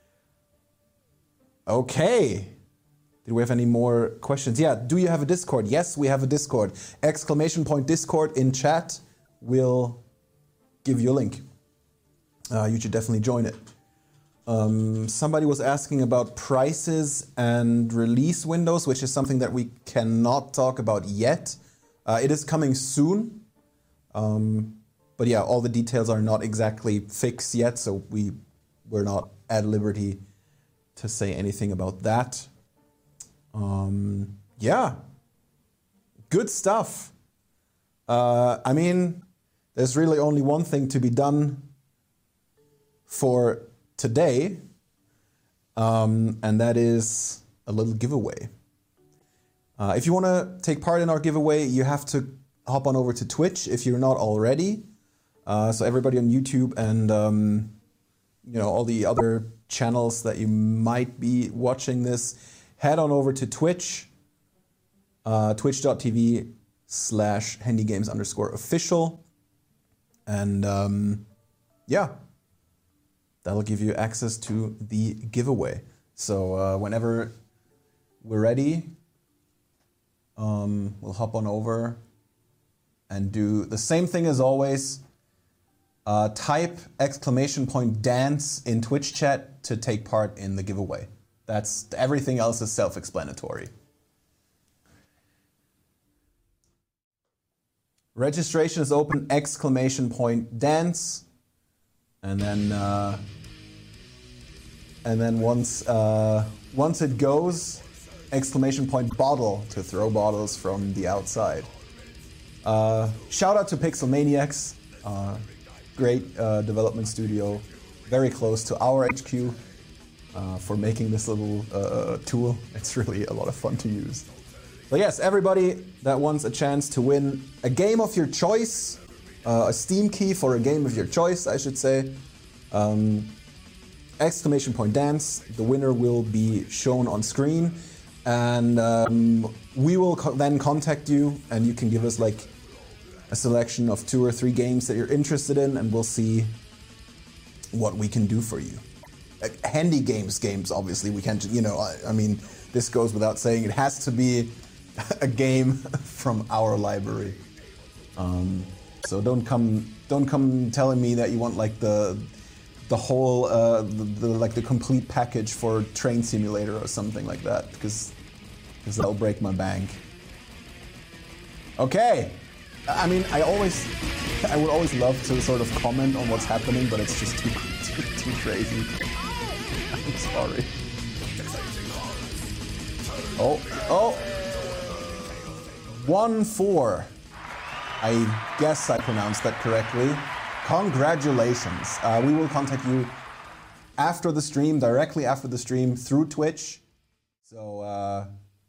[SPEAKER 1] Okay. Did we have any more questions? Yeah, do you have a Discord? Yes, we have a Discord. Exclamation point Discord in chat. We'll give you a link. uh, you should definitely join it. Um, somebody was asking about prices and release windows, which is something that we cannot talk about yet. Uh, it is coming soon. Um, but yeah, all the details are not exactly fixed yet, so we, we're not at liberty to say anything about that. Um, yeah, good stuff. Uh, I mean, there's really only one thing to be done for today, um, and that is a little giveaway. Uh, if you want to take part in our giveaway, you have to hop on over to Twitch if you're not already. Uh, so everybody on YouTube and um, you know, all the other channels that you might be watching this, head on over to Twitch, uh, twitch.tv slash handygames underscore official. And um, yeah, that'll give you access to the giveaway. So uh, whenever we're ready, um, we'll hop on over and do the same thing as always. Uh, type exclamation point dance in Twitch chat to take part in the giveaway. That's everything else is self-explanatory. Registration is open, exclamation point dance, and then uh, and then once uh, once it goes, exclamation point bottle to throw bottles from the outside. Uh, shout out to Pixelmaniacs. Uh, Great uh, development studio, very close to our H Q, uh, for making this little uh, tool. It's really a lot of fun to use. So yes, everybody that wants a chance to win a game of your choice, uh, a Steam key for a game of your choice, I should say, um, exclamation point dance. The winner will be shown on screen, and um, we will co- then contact you, and you can give us like a selection of two or three games that you're interested in, and we'll see what we can do for you. Like, handy games, games, obviously, we can't, you know, I, I mean, this goes without saying, it has to be a game from our library. Um, so don't come, don't come telling me that you want like the, the whole, uh, the, the like the complete package for Train Simulator or something like that, because, because that'll break my bank. Okay. I mean, I always, I would always love to sort of comment on what's happening, but it's just too, too, too crazy. I'm sorry. Oh, oh. one four. I guess I pronounced that correctly. Congratulations. Uh, we will contact you after the stream, directly after the stream, through Twitch. So, uh,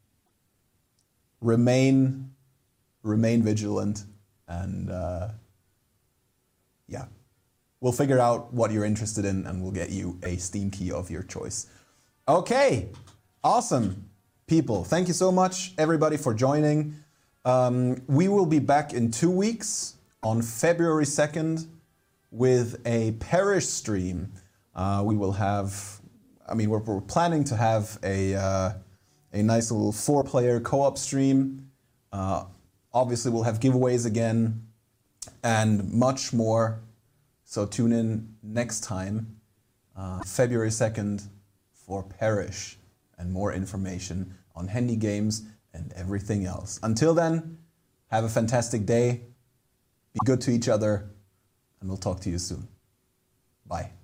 [SPEAKER 1] remain... Remain vigilant, and uh, yeah, we'll figure out what you're interested in, and we'll get you a Steam key of your choice. Okay, awesome, people. Thank you so much, everybody, for joining. Um, we will be back in two weeks on February second with a Parish stream. Uh, we will have, I mean, we're, we're planning to have a uh, a nice little four-player co-op stream. Uh, Obviously, we'll have giveaways again and much more. So tune in next time, uh, February second, for Parish and more information on handy games and everything else. Until then, have a fantastic day. Be good to each other, and we'll talk to you soon. Bye.